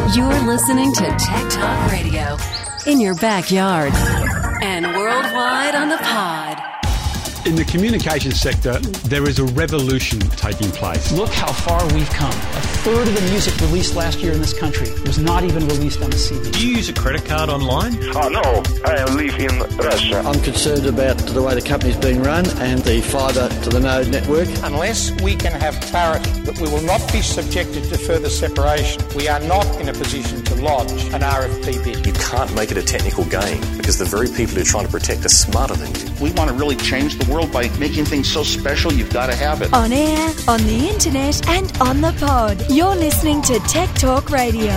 You're listening to Tech Talk Radio in your backyard and worldwide on the pod. In the communications sector, there is a revolution taking place. Look how far we've come. A third of the music released last year in this country was not even released on a CD. Do you use a credit card online? Oh, no. I live in Russia. I'm concerned about the way the company's being run and the fibre to the node network. Unless we can have clarity that we will not be subjected to further separation, we are not in a position to lodge an RFP bid. You can't make it a technical game because the very people who are trying to protect are smarter than you. We want to really change the world by making things so special, you've got to have it. On air, on the internet, and on the pod. You're listening to Tech Talk Radio.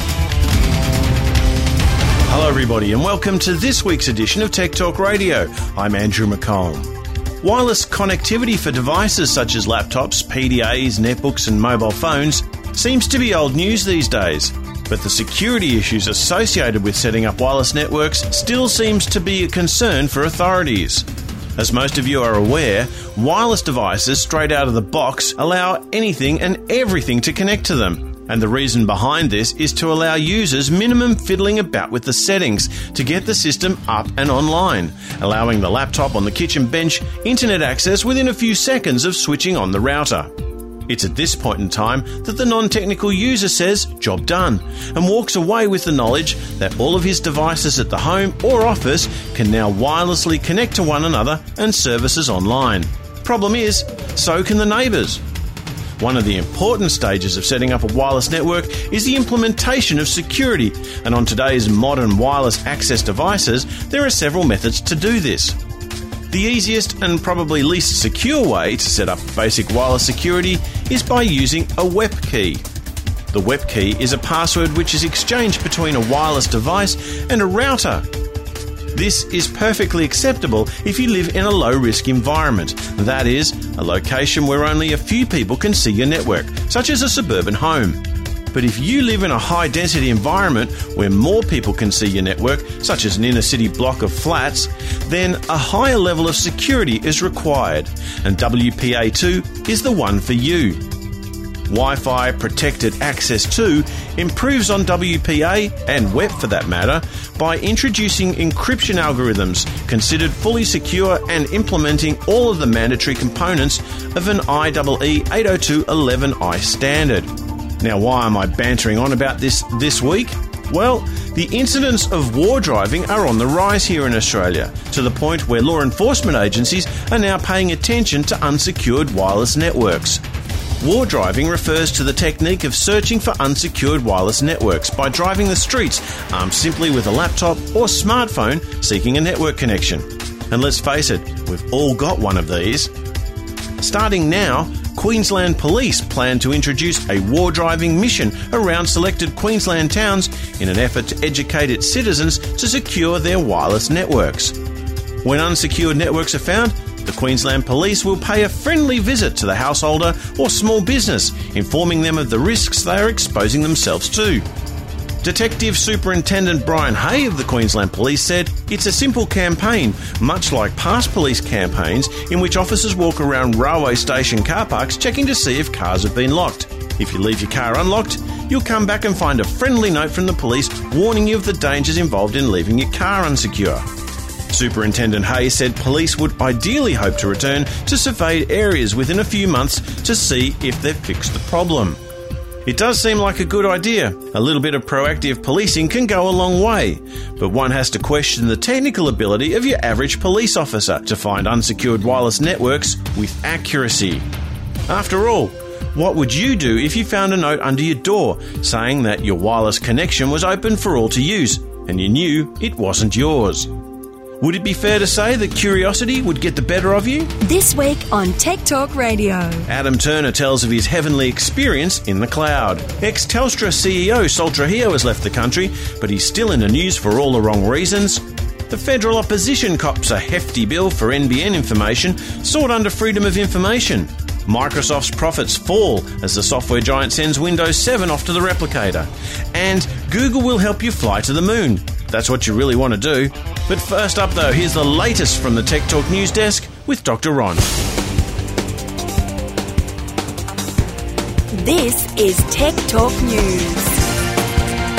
Hello everybody and welcome to this week's edition of Tech Talk Radio. I'm Andrew McComb. Wireless connectivity for devices such as laptops, PDAs, netbooks and mobile phones seems to be old news these days. But the security issues associated with setting up wireless networks still seems to be a concern for authorities. As most of you are aware, wireless devices straight out of the box allow anything and everything to connect to them. And the reason behind this is to allow users minimum fiddling about with the settings to get the system up and online, allowing the laptop on the kitchen bench internet access within a few seconds of switching on the router. It's at this point in time that the non-technical user says, job done, and walks away with the knowledge that all of his devices at the home or office can now wirelessly connect to one another and services online. Problem is, so can the neighbours. One of the important stages of setting up a wireless network is the implementation of security, and on today's modern wireless access devices, there are several methods to do this. The easiest and probably least secure way to set up basic wireless security is by using a WEP key. The WEP key is a password which is exchanged between a wireless device and a router. This is perfectly acceptable if you live in a low-risk environment, that is, a location where only a few people can see your network, such as a suburban home. But if you live in a high-density environment where more people can see your network, such as an inner-city block of flats, then a higher level of security is required, and WPA2 is the one for you. Wi-Fi Protected Access 2 improves on WPA, and WEP for that matter, by introducing encryption algorithms considered fully secure and implementing all of the mandatory components of an IEEE 802.11i standard. Now, why am I bantering on about this week? Well, the incidents of war driving are on the rise here in Australia, to the point where law enforcement agencies are now paying attention to unsecured wireless networks. War driving refers to the technique of searching for unsecured wireless networks by driving the streets, armed simply with a laptop or smartphone seeking a network connection. And let's face it, we've all got one of these. Starting now, Queensland Police plan to introduce a war driving mission around selected Queensland towns in an effort to educate its citizens to secure their wireless networks. When unsecured networks are found, the Queensland Police will pay a friendly visit to the householder or small business, informing them of the risks they are exposing themselves to. Detective Superintendent Brian Hay of the Queensland Police said it's a simple campaign, much like past police campaigns in which officers walk around railway station car parks checking to see if cars have been locked. If you leave your car unlocked, you'll come back and find a friendly note from the police warning you of the dangers involved in leaving your car unsecure. Superintendent Hay said police would ideally hope to return to surveyed areas within a few months to see if they've fixed the problem. It does seem like a good idea. A little bit of proactive policing can go a long way, but one has to question the technical ability of your average police officer to find unsecured wireless networks with accuracy. After all, what would you do if you found a note under your door saying that your wireless connection was open for all to use and you knew it wasn't yours? Would it be fair to say that curiosity would get the better of you? This week on Tech Talk Radio. Adam Turner tells of his heavenly experience in the cloud. Ex-Telstra CEO Sol Trujillo has left the country, but he's still in the news for all the wrong reasons. The federal opposition cops a hefty bill for NBN information sought under Freedom of Information. Microsoft's profits fall as the software giant sends Windows 7 off to the replicator. And Google will help you fly to the moon. That's what you really want to do. But first up, though, here's the latest from the Tech Talk News Desk with Dr. Ron. This is Tech Talk News.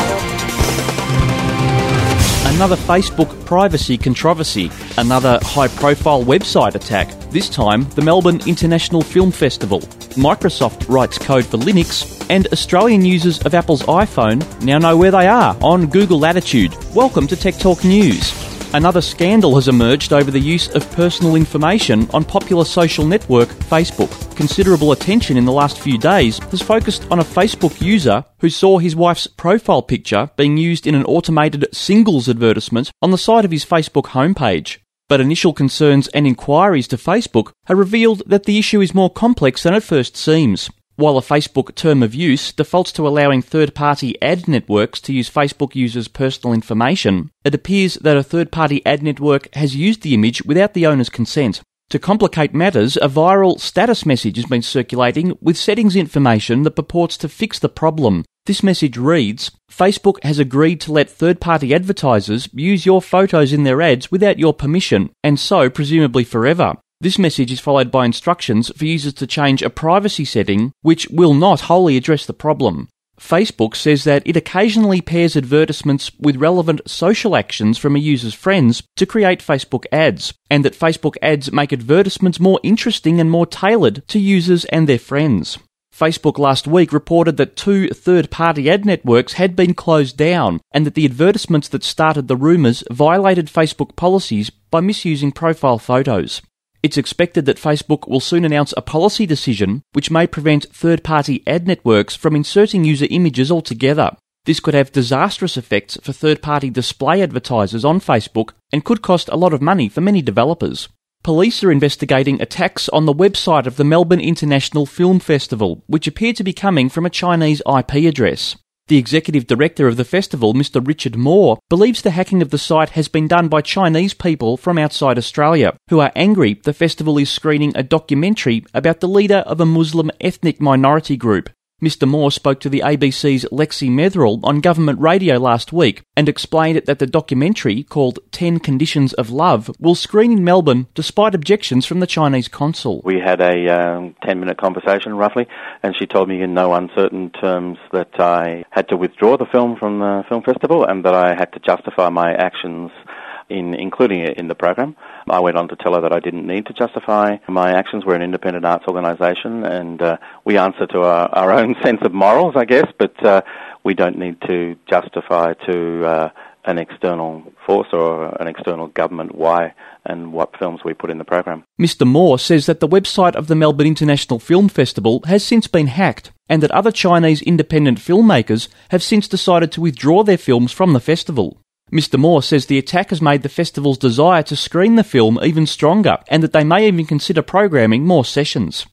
Another Facebook privacy controversy. Another high-profile website attack. This time, the Melbourne International Film Festival. Microsoft writes code for Linux. And Australian users of Apple's iPhone now know where they are on Google Latitude. Welcome to Tech Talk News. Another scandal has emerged over the use of personal information on popular social network Facebook. Considerable attention in the last few days has focused on a Facebook user who saw his wife's profile picture being used in an automated singles advertisement on the side of his Facebook homepage. But initial concerns and inquiries to Facebook have revealed that the issue is more complex than it first seems. While a Facebook term of use defaults to allowing third-party ad networks to use Facebook users' personal information, it appears that a third-party ad network has used the image without the owner's consent. To complicate matters, a viral status message has been circulating with settings information that purports to fix the problem. This message reads, Facebook has agreed to let third-party advertisers use your photos in their ads without your permission, and so presumably forever. This message is followed by instructions for users to change a privacy setting, which will not wholly address the problem. Facebook says that it occasionally pairs advertisements with relevant social actions from a user's friends to create Facebook ads, and that Facebook ads make advertisements more interesting and more tailored to users and their friends. Facebook last week reported that 2 third-party ad networks had been closed down, and that the advertisements that started the rumours violated Facebook policies by misusing profile photos. It's expected that Facebook will soon announce a policy decision which may prevent third-party ad networks from inserting user images altogether. This could have disastrous effects for third-party display advertisers on Facebook and could cost a lot of money for many developers. Police are investigating attacks on the website of the Melbourne International Film Festival, which appear to be coming from a Chinese IP address. The executive director of the festival, Mr. Richard Moore, believes the hacking of the site has been done by Chinese people from outside Australia, who are angry the festival is screening a documentary about the leader of a Muslim ethnic minority group. Mr. Moore spoke to the ABC's Lexi Metherell on government radio last week and explained that the documentary, called 10 Conditions of Love, will screen in Melbourne despite objections from the Chinese consul. We had a 10-minute conversation, roughly, and she told me in no uncertain terms that I had to withdraw the film from the film festival and that I had to justify my actions in including it in the program. I went on to tell her that I didn't need to justify my actions. We're an independent arts organisation and we answer to our own sense of morals, I guess, but we don't need to justify to an external force or an external government why and what films we put in the program. Mr. Moore says that the website of the Melbourne International Film Festival has since been hacked and that other Chinese independent filmmakers have since decided to withdraw their films from the festival. Mr. Moore says the attack has made the festival's desire to screen the film even stronger and that they may even consider programming more sessions.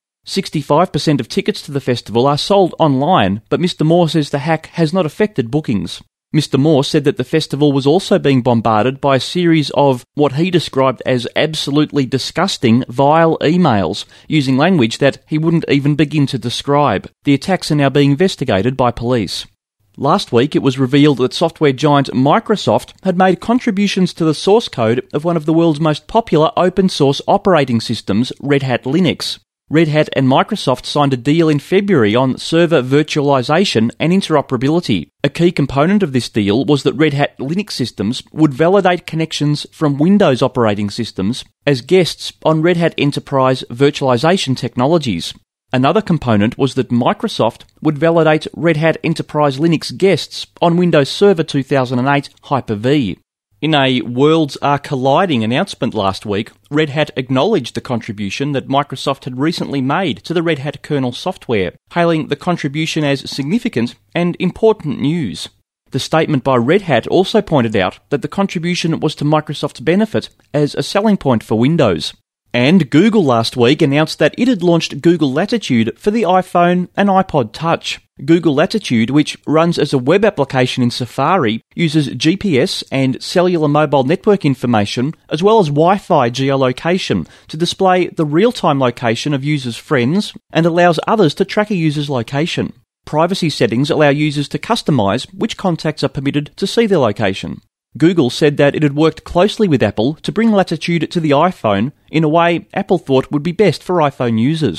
65% of tickets to the festival are sold online, but Mr. Moore says the hack has not affected bookings. Mr. Moore said that the festival was also being bombarded by a series of what he described as absolutely disgusting, vile emails, using language that he wouldn't even begin to describe. The attacks are now being investigated by police. Last week, it was revealed that software giant Microsoft had made contributions to the source code of one of the world's most popular open-source operating systems, Red Hat Linux. Red Hat and Microsoft signed a deal in February on server virtualization and interoperability. A key component of this deal was that Red Hat Linux systems would validate connections from Windows operating systems as guests on Red Hat Enterprise virtualization technologies. Another component was that Microsoft would validate Red Hat Enterprise Linux guests on Windows Server 2008 Hyper-V. In a Worlds Are Colliding announcement last week, Red Hat acknowledged the contribution that Microsoft had recently made to the Red Hat kernel software, hailing the contribution as significant and important news. The statement by Red Hat also pointed out that the contribution was to Microsoft's benefit as a selling point for Windows. And Google last week announced that it had launched Google Latitude for the iPhone and iPod Touch. Google Latitude, which runs as a web application in Safari, uses GPS and cellular mobile network information, as well as Wi-Fi geolocation, to display the real-time location of users' friends and allows others to track a user's location. Privacy settings allow users to customize which contacts are permitted to see their location. Google said that it had worked closely with Apple to bring Latitude to the iPhone in a way Apple thought would be best for iPhone users.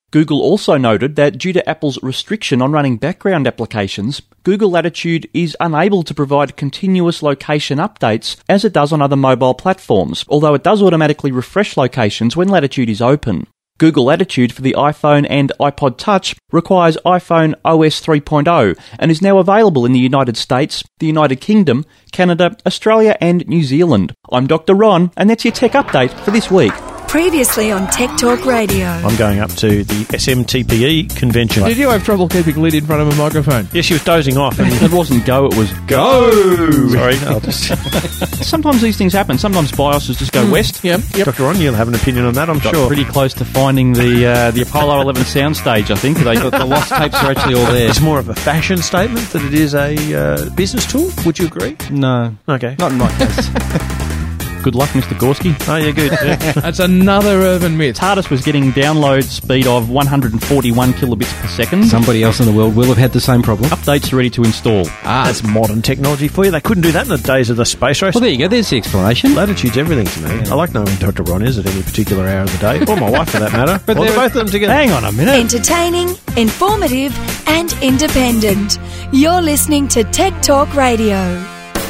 Google also noted that due to Apple's restriction on running background applications, Google Latitude is unable to provide continuous location updates as it does on other mobile platforms, although it does automatically refresh locations when Latitude is open. Google Latitude for the iPhone and iPod Touch requires iPhone OS 3.0 and is now available in the United States, the United Kingdom, Canada, Australia and New Zealand. I'm Dr. Ron, and that's your tech update for this week. Previously on Tech Talk Radio. I'm going up to the SMTPE convention. Did you have trouble keeping lid in front of a microphone? Yeah, she was dozing off. And it wasn't go, it was go. Sorry. I'll just... Sometimes these things happen. Sometimes BIOSes just go west. Yep. Dr. Ron, you'll have an opinion on that, I'm Got sure. Pretty close to finding the Apollo 11 soundstage, I think. The lost tapes are actually all there. It's more of a fashion statement than it is a business tool. Would you agree? No. Okay. Not in my case. Good luck, Mr. Gorski. Oh, yeah, good. Yeah. That's another urban myth. TARDIS was getting download speed of 141 kilobits per second. Somebody else in the world will have had the same problem. Updates ready to install. That's modern technology for you. They couldn't do that in the days of the space race. Well, there you go. There's the explanation. Latitude's everything to me. I like knowing Dr. Ron is at any particular hour of the day, or my wife for that matter. But both of them together. Hang on a minute. Entertaining, informative, and independent. You're listening to Tech Talk Radio.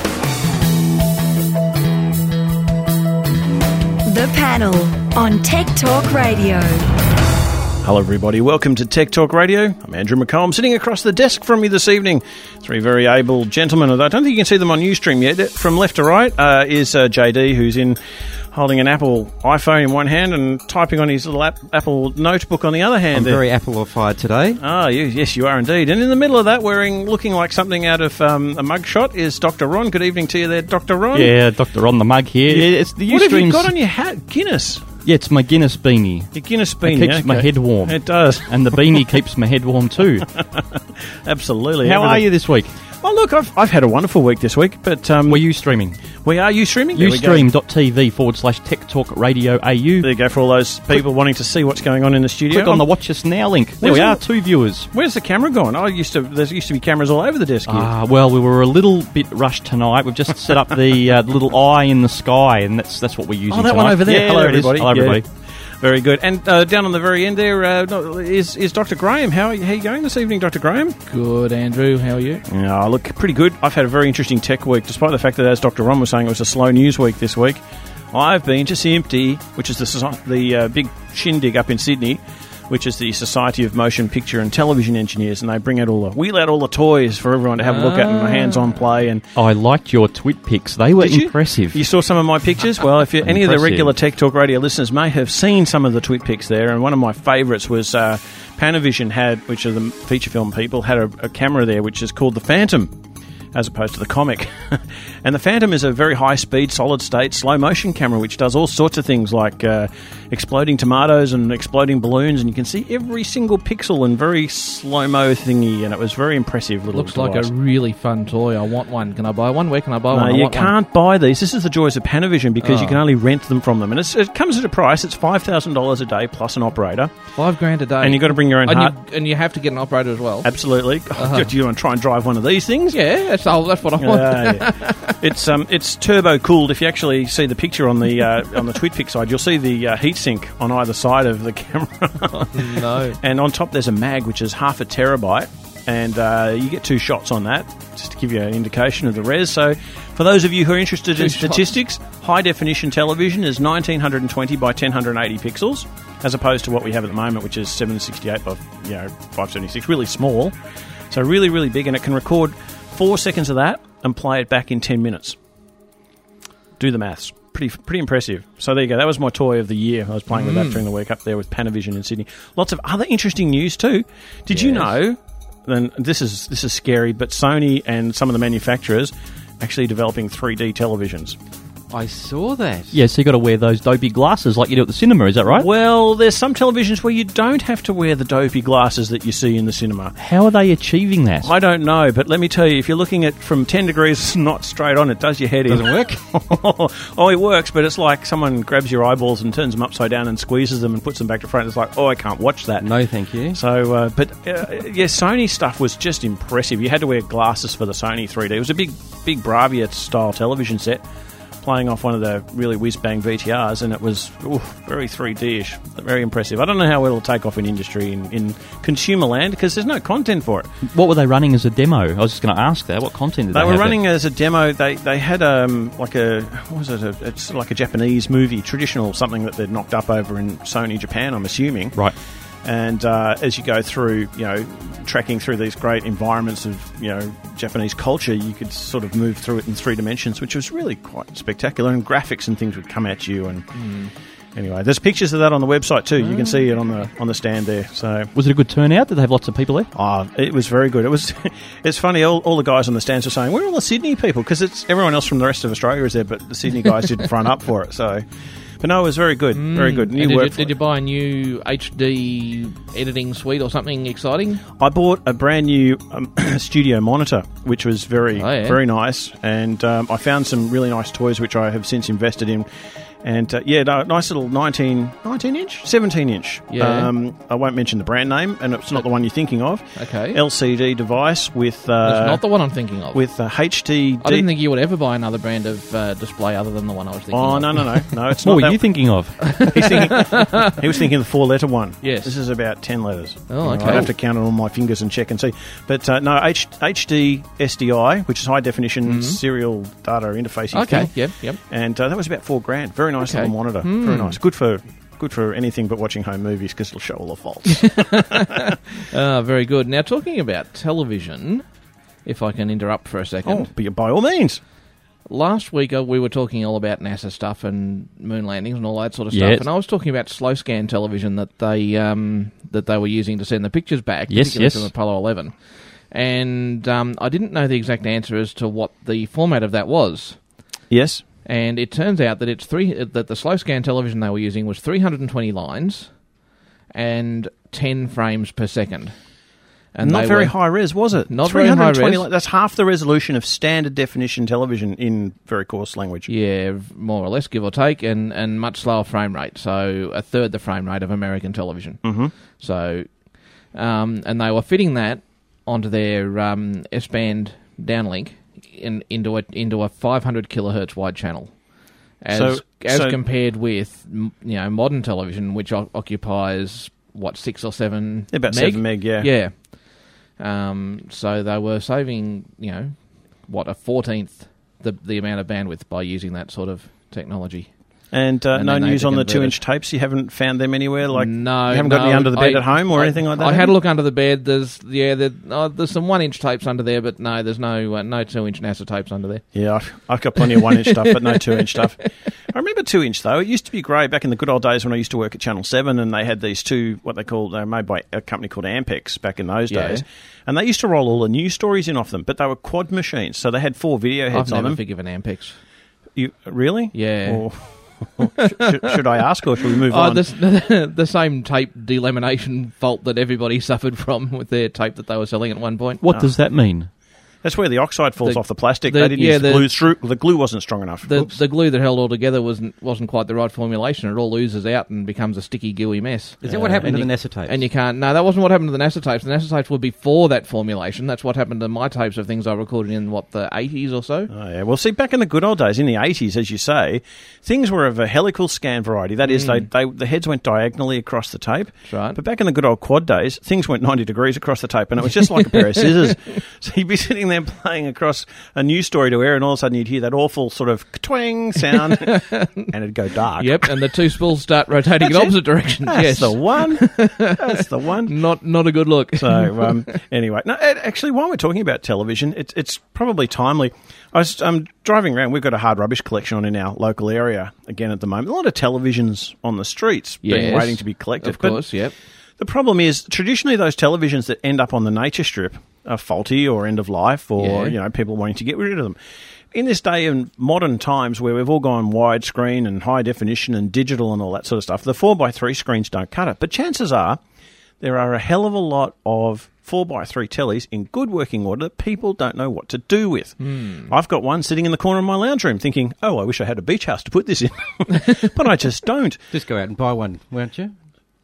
The panel on Tech Talk Radio. Hello everybody, welcome to Tech Talk Radio. I'm Andrew McCollum, sitting across the desk from me this evening. Three very able gentlemen. I don't think you can see them on Ustream yet. From left to right is JD, who's holding an Apple iPhone in one hand and typing on his little Apple notebook on the other hand. I'm very Apple-ified today. Ah, yes, you are indeed. And in the middle of that, looking like something out of a mugshot, is Dr. Ron. Good evening to you there, Dr. Ron. Yeah, Dr. Ron the mug here. Yeah, it's the What have you got on your hat? Guinness? Yeah, it's my Guinness beanie. Your Guinness beanie, It keeps my head warm. It does. And the beanie keeps my head warm too. Absolutely. How are you this week? Well, look, I've had a wonderful week this week, but... Were you streaming? We are Ustreaming. Ustream.tv/Tech Talk Radio AU. There you go for all those people wanting to see what's going on in the studio. Click on the Watch Us Now link. There we are, 2 viewers. Where's the camera gone? There used to be cameras all over the desk here. Well, we were a little bit rushed tonight. We've just set up the little eye in the sky, and that's what we're using that tonight. one over there. Yeah, Hello, there it is. everybody. Hello, everybody. Yeah. Very good. And down on the very end there is Dr. Graham. How are you going this evening, Dr. Graham? Good, Andrew. How are you? Yeah, I look pretty good. I've had a very interesting tech week, despite the fact that, as Dr. Ron was saying, it was a slow news week this week. I've been to SMPTE, which is the big shindig up in Sydney, which is the Society of Motion Picture and Television Engineers, and they wheel out all the toys for everyone to have a look at and hands-on play. And I liked your twit pics; they were impressive. You saw some of my pictures? Well, if any of the regular Tech Talk Radio listeners may have seen some of the twit pics there, and one of my favourites was Panavision which are the feature film people, had a camera there which is called the Phantom, as opposed to the comic. And the Phantom is a very high-speed, solid-state, slow-motion camera which does all sorts of things like exploding tomatoes and exploding balloons, and you can see every single pixel and very slow-mo thingy, and it was very impressive little Looks like a really fun toy. I want one. Can I buy one? Where can I buy one? No, you can't buy these. This is the joys of Panavision, because you can only rent them from them. And it comes at a price. It's $5,000 a day plus an operator. $5,000 a day. And you've got to bring your own and you have to get an operator as well. Absolutely. Do you want to try and drive one of these things? Yeah, that's what I want. Yeah. It's turbo cooled. If you actually see the picture on the TweetPic side, you'll see the heatsink on either side of the camera. Oh, no. And on top there's a mag which is 0.5 terabyte, and you get 2 shots on that, just to give you an indication of the res. So for those of you who are interested in statistics, high definition television is 1920 by 1080 pixels, as opposed to what we have at the moment, which is 768 by 576, really small. So really, really big, and it can record 4 seconds of that and play it back in 10 minutes. Do the maths. Pretty impressive. So there you go. That was my toy of the year. I was playing with that during the week up there with Panavision in Sydney. Lots of other interesting news too. Did you know? And this is scary, but Sony and some of the manufacturers actually developing 3D televisions. I saw that. Yeah, so you got to wear those dopey glasses like you do at the cinema, is that right? Well, there's some televisions where you don't have to wear the dopey glasses that you see in the cinema. How are they achieving that? I don't know, but let me tell you, if you're looking at from 10 degrees not straight on, it does your head in. Doesn't work? Oh, it works, but it's like someone grabs your eyeballs and turns them upside down and squeezes them and puts them back to front. It's like, I can't watch that. No, thank you. So, Sony stuff was just impressive. You had to wear glasses for the Sony 3D. It was a big Bravia-style television set. playing off one of the really whiz-bang VTRs, and it was very 3D-ish, very impressive. I don't know how it'll take off in industry, in consumer land, because there's no content for it. What were they running as a demo? I was just going to ask that. What content did they have? They were running as a demo. They had it's like a Japanese movie, traditional, something that they'd knocked up over in Sony Japan, I'm assuming. Right. And as you go through, tracking through these great environments of, Japanese culture, you could sort of move through it in 3 dimensions, which was really quite spectacular. And graphics and things would come at you. And anyway, there's pictures of that on the website too. You can see it on the stand there. So was it a good turnout? Did they have lots of people there? Oh, it was very good. It was. It's funny. All the guys on the stands were saying, "Where are all the Sydney people?" Because it's everyone else from the rest of Australia is there, but the Sydney guys didn't front up for it. So. But no, it was very good. Very good. Did you buy a new HD editing suite or something exciting? I bought a brand new studio monitor, which was very nice. And I found some really nice toys, which I have since invested in. And nice little 19-inch, 17-inch. Yeah. I won't mention the brand name, and it's not the one you're thinking of. Okay. LCD device with... It's not the one I'm thinking of. With HD... I didn't think you would ever buy another brand of display other than the one I was thinking of. Oh, no, it's not. What were you thinking of? He was thinking the 4-letter one. Yes. This is about 10 letters. Oh, okay. I'd have to count it on my fingers and check and see. But no, HD SDI, which is high definition serial data interfacing thing. Yep. And that was about $4,000. Very nice little monitor. Very nice. Good for anything but watching home movies, because it'll show all the faults. Very good. Now, talking about television, if I can interrupt for a second. Oh, by all means. Last week we were talking all about NASA stuff and moon landings and all that sort of stuff, Yes. and I was talking about slow scan television that they were using to send the pictures back, Yes. particularly from Apollo 11. And I didn't know the exact answer as to what the format of that was. Yes. And it turns out that that the slow scan television they were using was 320 lines and 10 frames per second. And not very high res, was it? Not very high res. That's half the resolution of standard definition television in very coarse language. Yeah, more or less, give or take, and much slower frame rate. So a third the frame rate of American television. Mm-hmm. So, and they were fitting that onto their S-band downlink into a 500 kilohertz wide channel, as compared with modern television, which occupies 6 or 7 about 7 meg, yeah. So they were saving a 14th the amount of bandwidth by using that sort of technology. And no news on the 2-inch tapes? You haven't found them anywhere? No. You haven't got any under the bed at home or anything like that? I had a look under the bed. There's some 1-inch tapes under there, but no, there's no 2-inch NASA tapes under there. Yeah, I've got plenty of 1-inch stuff, but no 2-inch stuff. I remember 2-inch, though. It used to be great back in the good old days when I used to work at Channel 7, and they had these two, they were made by a company called Ampex back in those days. And they used to roll all the news stories in off them, but they were quad machines, so they had 4 video heads on them. I've never forgiven Ampex. You really? Yeah. Should I ask, or should we move on? The same tape delamination fault that everybody suffered from with their tape that they were selling at one point. What does that mean? That's where the oxide falls off the plastic. They didn't use the glue through. The glue wasn't strong enough. The glue that held all together wasn't quite the right formulation. It all oozes out and becomes a sticky, gooey mess. Is that what happened to the NASA tapes? And you can't... No, that wasn't what happened to the NASA tapes. The NASA tapes were before that formulation. That's what happened to my tapes of things I recorded in, the 80s or so? Oh, yeah. Well, see, back in the good old days, in the 80s, as you say, things were of a helical scan variety. That is, the heads went diagonally across the tape. That's right. But back in the good old quad days, things went 90 degrees across the tape, and it was just like a pair of scissors. So you'd be sitting there playing across a news story to air, and all of a sudden you'd hear that awful sort of twang sound, and it'd go dark. Yep, and the two spools start rotating in opposite directions. That's the one. That's the one. Not a good look. So anyway, no, actually, while we're talking about television, it's probably timely. I'm driving around. We've got a hard rubbish collection on in our local area again at the moment. A lot of televisions on the streets being waiting to be collected. Of course, yep. The problem is, traditionally, those televisions that end up on the nature strip are faulty or end of life, or people wanting to get rid of them. In this day in modern times where we've all gone widescreen and high definition and digital and all that sort of stuff, the 4x3 screens don't cut it. But chances are there are a hell of a lot of 4x3 tellies in good working order that people don't know what to do with. I've got one sitting in the corner of my lounge room thinking, I wish I had a beach house to put this in. But I just don't. Just go out and buy one, won't you?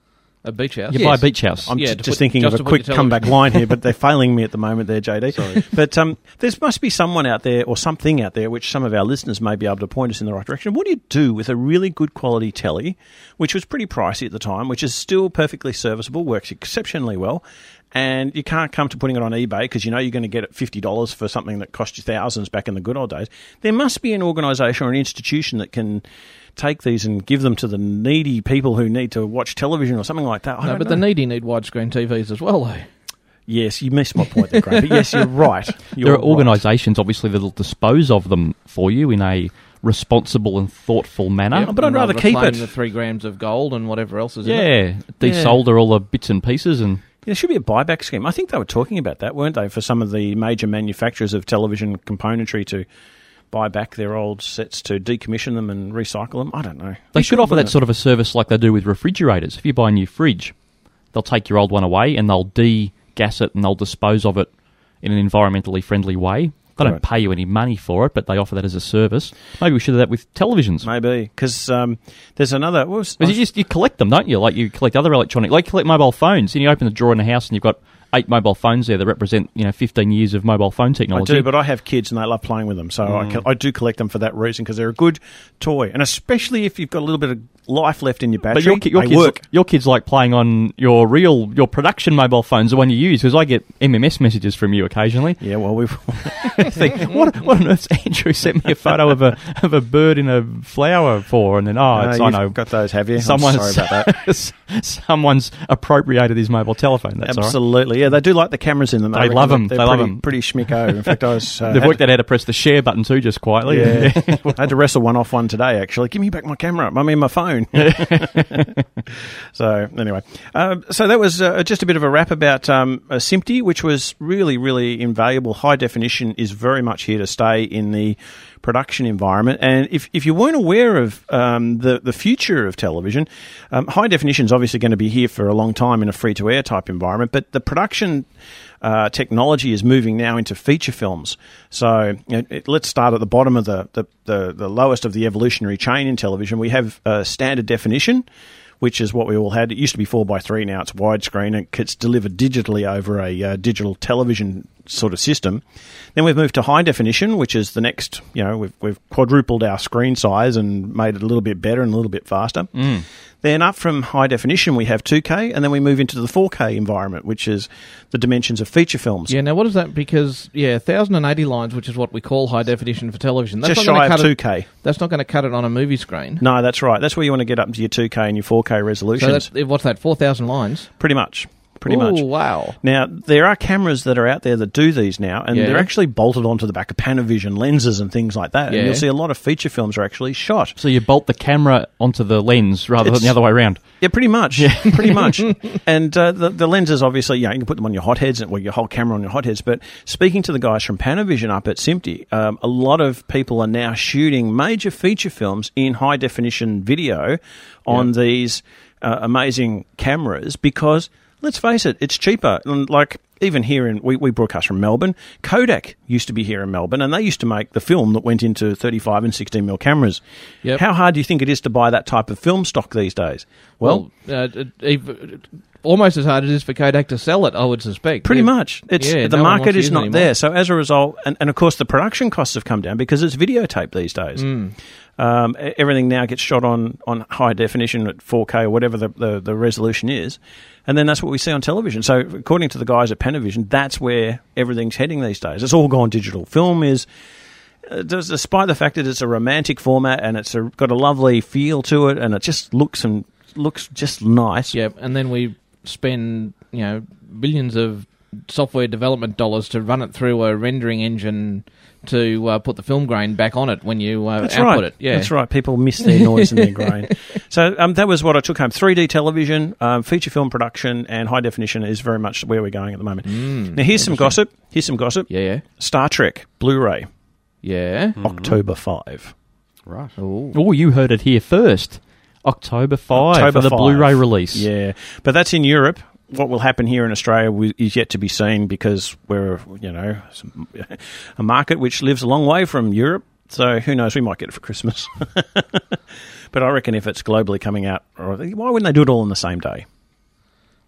A beach house. You buy a beach house. I'm just thinking of a quick comeback line here, but they're failing me at the moment there, JD. Sorry. But there must be someone out there or something out there which some of our listeners may be able to point us in the right direction. What do you do with a really good quality telly, which was pretty pricey at the time, which is still perfectly serviceable, works exceptionally well, and you can't come to putting it on eBay because you know you're going to get it $50 for something that cost you thousands back in the good old days? There must be an organisation or an institution that can take these and give them to the needy people who need to watch television or something like that. I don't know. The needy need widescreen TVs as well, though. Yes, you missed my point there, Graham. But yes, you're right. There are organisations, obviously, that will dispose of them for you in a responsible and thoughtful manner. Yeah, but I'd rather keep it. The 3 grams of gold and whatever else is in it. Desolder all the bits and pieces. And there should be a buyback scheme. I think they were talking about that, weren't they, for some of the major manufacturers of television componentry to buy back their old sets to decommission them and recycle them. I don't know. They should offer that sort of a service like they do with refrigerators. If you buy a new fridge, they'll take your old one away and they'll de-gas it and they'll dispose of it in an environmentally friendly way. They don't pay you any money for it, but they offer that as a service. Maybe we should do that with televisions. Maybe, because there's another... You collect them, don't you? Like you collect other electronic... Like you collect mobile phones, and you open the drawer in the house and you've got 8 mobile phones there that represent 15 years of mobile phone technology. I do, but I have kids and they love playing with them, so I do collect them for that reason because they're a good toy, and especially if you've got a little bit of life left in your battery. But your kids like playing on your production mobile phones, the one you use, because I get MMS messages from you occasionally. Yeah, well, we've think what on earth? Andrew sent me a photo of a bird in a flower for, and then I know got those, have you? Sorry about that. Someone's appropriated his mobile telephone. That's absolutely. Yeah, they do like the cameras in them. They love them. They love them. Pretty schmicko. In fact, I was... They've worked out how to press the share button too, just quietly. Yeah. I had to wrestle one off one today, actually. Give me back my camera. I mean, my phone. So, anyway. So that was just a bit of a wrap about SMPTE, which was really, really invaluable. High definition is very much here to stay in the production environment. And if you weren't aware of the future of television, high definition is obviously going to be here for a long time in a free-to-air type environment, but the production technology is moving now into feature films. So let's start at the bottom of the lowest of the evolutionary chain in television. We have standard definition, which is what we all had. It used to be 4:3, now it's widescreen, and it's delivered digitally over a digital television sort of system. Then we've moved to high definition, which is the next, we've quadrupled our screen size and made it a little bit better and a little bit faster. Then up from high definition, we have 2K, and then we move into the 4K environment, which is the dimensions of feature films. Yeah, now what is that? Because, 1080 lines, which is what we call high definition for television. That's just shy of 2K. That's not going to cut it on a movie screen. No, that's right. That's where you want to get up to your 2K and your 4K resolutions. So what's that, 4,000 lines? Pretty much. Much. Wow. Now, there are cameras that are out there that do these now, and they're actually bolted onto the back of Panavision lenses and things like that. Yeah. And you'll see a lot of feature films are actually shot. So you bolt the camera onto the lens rather than the other way around? Yeah, pretty much. Yeah, pretty much. And the lenses, obviously, you can put them on your hotheads, or your whole camera on your hotheads. But speaking to the guys from Panavision up at SMPTE, a lot of people are now shooting major feature films in high-definition video on these amazing cameras because... Let's face it, it's cheaper. Like, even here we broadcast from Melbourne. Kodak used to be here in Melbourne, and they used to make the film that went into 35 and 16mm cameras. Yep. How hard do you think it is to buy that type of film stock these days? Well, almost as hard as it is for Kodak to sell it, I would suspect. Pretty much. The market is not there. So as a result, and of course the production costs have come down because it's videotape these days. Everything now gets shot on high definition at 4K or whatever the resolution is. And then that's what we see on television. So according to the guys at Panavision, that's where everything's heading these days. It's all gone digital. Film is, despite the fact that it's a romantic format and it's got a lovely feel to it and it just looks just nice. Yeah, and then we spend billions of software development dollars to run it through a rendering engine to put the film grain back on it when you output it. Yeah, that's right. People miss their noise and their grain. So that was what I took home. 3D television, feature film production, and high definition is very much where we're going at the moment. Now, here's some gossip. Yeah. Star Trek Blu-ray. Yeah. October 5. Right. Oh, you heard it here first. October 5 for the Blu-ray release. Yeah, but that's in Europe. What will happen here in Australia is yet to be seen because we're, a market which lives a long way from Europe. So who knows? We might get it for Christmas. But I reckon if it's globally coming out, why wouldn't they do it all on the same day?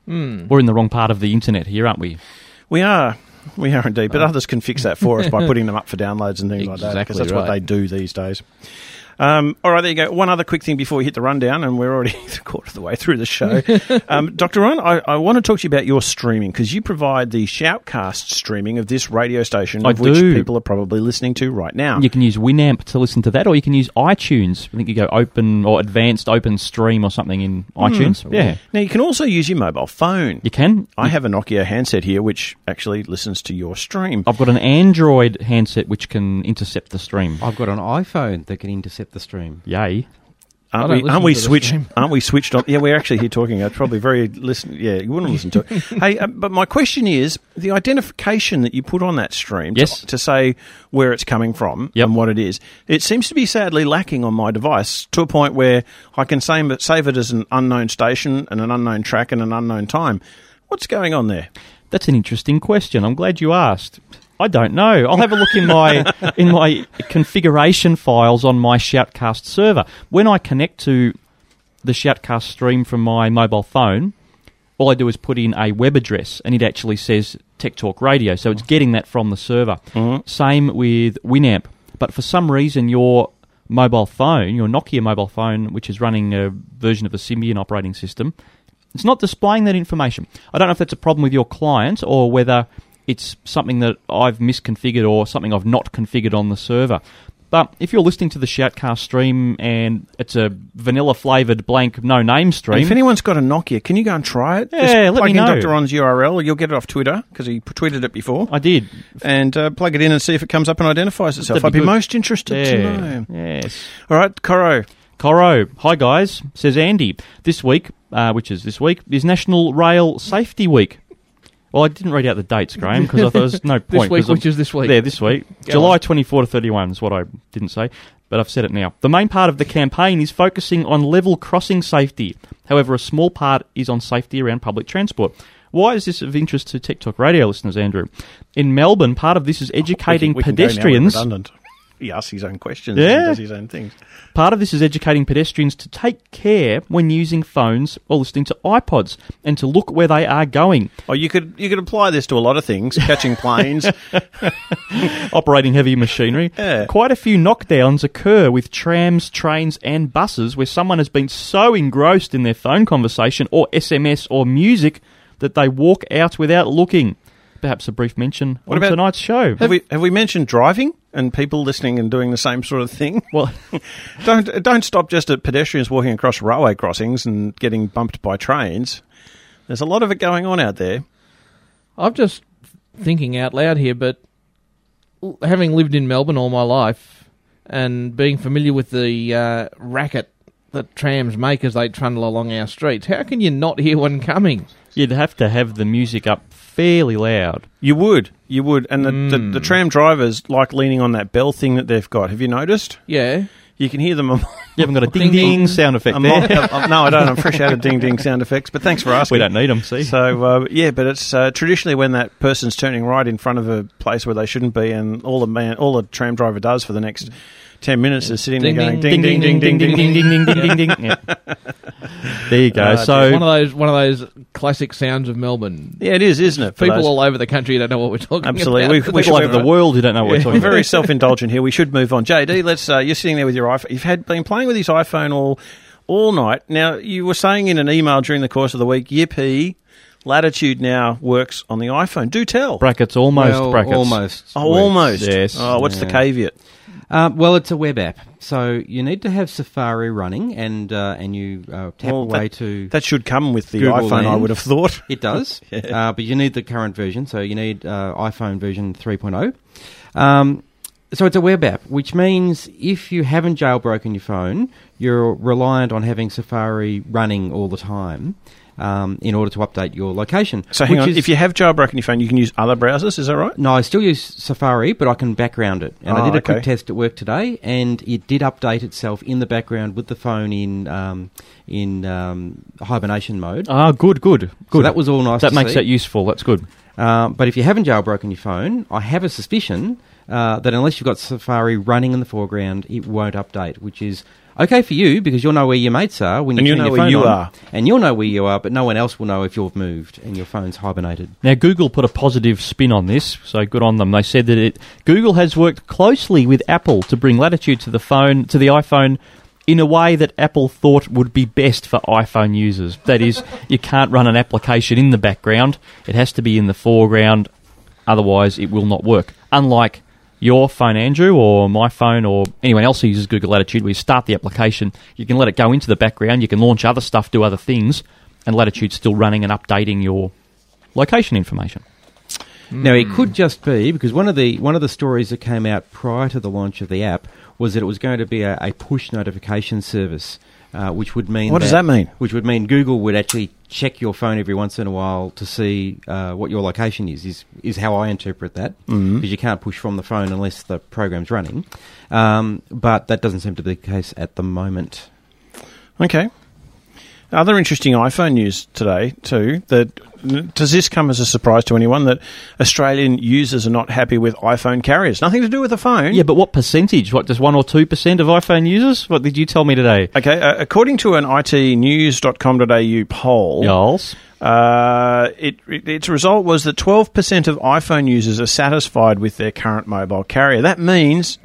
We're in the wrong part of the internet here, aren't we? We are indeed, but others can fix that for us by putting them up for downloads and things like that, because that's what they do these days. All right, there you go. One other quick thing before we hit the rundown, and we're already a quarter of the way through the show. Dr. Ryan, I want to talk to you about your streaming, because you provide the Shoutcast streaming of this radio station, which people are probably listening to right now. You can use Winamp to listen to that, or you can use iTunes. I think you go open or advanced open stream or something in iTunes. Yeah. Now, you can also use your mobile phone. You can. I have a Nokia handset here, which actually listens to your stream. I've got an Android handset which can intercept the stream. I've got an iPhone that can intercept the stream. Yay. Aren't we switched on? Yeah, we're actually here talking. I'd probably you wouldn't listen to it. Hey, but my question is, the identification that you put on that stream to say where it's coming from and what it is, it seems to be sadly lacking on my device to a point where I can save it as an unknown station and an unknown track and an unknown time. What's going on there? That's an interesting question. I'm glad you asked. I don't know. I'll have a look in my configuration files on my Shoutcast server. When I connect to the Shoutcast stream from my mobile phone, all I do is put in a web address, and it actually says Tech Talk Radio. So it's getting that from the server. Mm-hmm. Same with Winamp. But for some reason, your mobile phone, your Nokia mobile phone, which is running a version of the Symbian operating system, it's not displaying that information. I don't know if that's a problem with your client or whether it's something that I've misconfigured or something I've not configured on the server. But if you're listening to the Shoutcast stream and it's a vanilla-flavoured blank no-name stream... If anyone's got a Nokia, can you go and try it? Yeah, let me know. Plug in Dr. Ron's URL, or you'll get it off Twitter, because he tweeted it before. I did. And plug it in and see if it comes up and identifies itself. I'd be most interested to know. Yes. All right, Coro. Hi guys, says Andy. This week, is National Rail Safety Week. Well, I didn't read out the dates, Graham, because I thought there was no point. This week, which is this week? Yeah, this week. July 24 to 31 is what I didn't say, but I've said it now. The main part of the campaign is focusing on level crossing safety. However, a small part is on safety around public transport. Why is this of interest to Tech Talk Radio listeners, Andrew? In Melbourne, part of this is educating pedestrians... He asks his own questions and does his own things. Part of this is educating pedestrians to take care when using phones or listening to iPods and to look where they are going. Oh, you could apply this to a lot of things, catching planes. Operating heavy machinery. Yeah. Quite a few knockdowns occur with trams, trains and buses where someone has been so engrossed in their phone conversation or SMS or music that they walk out without looking. Perhaps a brief mention on tonight's show. Have we mentioned driving and people listening and doing the same sort of thing? Well, don't stop just at pedestrians walking across railway crossings and getting bumped by trains. There's a lot of it going on out there. I'm just thinking out loud here, but having lived in Melbourne all my life and being familiar with the racket that trams make as they trundle along our streets, how can you not hear one coming? You'd have to have the music up fairly loud. You would. And the tram drivers like leaning on that bell thing that they've got. Have you noticed? Yeah. You can hear them. You haven't got a ding-ding sound effect there? No, I don't. I'm fresh out of ding-ding sound effects, but thanks for asking. We don't need them, see? So, but it's traditionally when that person's turning right in front of a place where they shouldn't be, and all the tram driver does for the next 10 minutes is sitting there going ding, ding, ding, ding, ding, ding, ding, ding, ding, ding. There you go. So one of those classic sounds of Melbourne. Yeah, it is, isn't it? People all over the country don't know what we're talking Absolutely. about. People all over the world who don't know what we're talking about. We're very self-indulgent here. We should move on. JD, you're sitting there with your iPhone. You've been playing with his iPhone all night. Now, you were saying in an email during the course of the week, yippee, Latitude now works on the iPhone. Do tell. Brackets, almost brackets. Almost. Oh, almost. Yes. Oh, what's the caveat? Well, it's a web app, so you need to have Safari running, and you tap away to... That should come with the Google iPhone, Land. I would have thought. It does, but you need the current version, so you need iPhone version 3.0. So it's a web app, which means if you haven't jailbroken your phone, you're reliant on having Safari running all the time. In order to update your location. So hang on, if you have jailbroken your phone, you can use other browsers, is that right? No, I still use Safari, but I can background it. And I did a quick test at work today, and it did update itself in the background with the phone in hibernation mode. Ah, good. So that was all nice to see. That makes that useful, that's good. But if you haven't jailbroken your phone, I have a suspicion that unless you've got Safari running in the foreground, it won't update, which is okay for you because you'll know where your mates are when you turn your phone on, and you'll know where you are, but no one else will know if you've moved and your phone's hibernated. Now, Google put a positive spin on this, so good on them. They said that Google has worked closely with Apple to bring latitude to the iPhone in a way that Apple thought would be best for iPhone users. That is, you can't run an application in the background. It has to be in the foreground, otherwise it will not work. Unlike your phone, Andrew, or my phone, or anyone else who uses Google Latitude, where you start the application, you can let it go into the background, you can launch other stuff, do other things, and Latitude's still running and updating your location information. Now, it could just be, because one of the stories that came out prior to the launch of the app was that it was going to be a push notification service, which would mean... What does that mean? Which would mean Google would actually check your phone every once in a while to see what your location is how I interpret that, because you can't push from the phone unless the program's running. But that doesn't seem to be the case at the moment. Okay. Other interesting iPhone news today, too, does this come as a surprise to anyone that Australian users are not happy with iPhone carriers? Nothing to do with the phone. Yeah, but what percentage? What, just 1 or 2% of iPhone users? What did you tell me today? Okay, according to an itnews.com.au poll, yes. Its result was that 12% of iPhone users are satisfied with their current mobile carrier. That means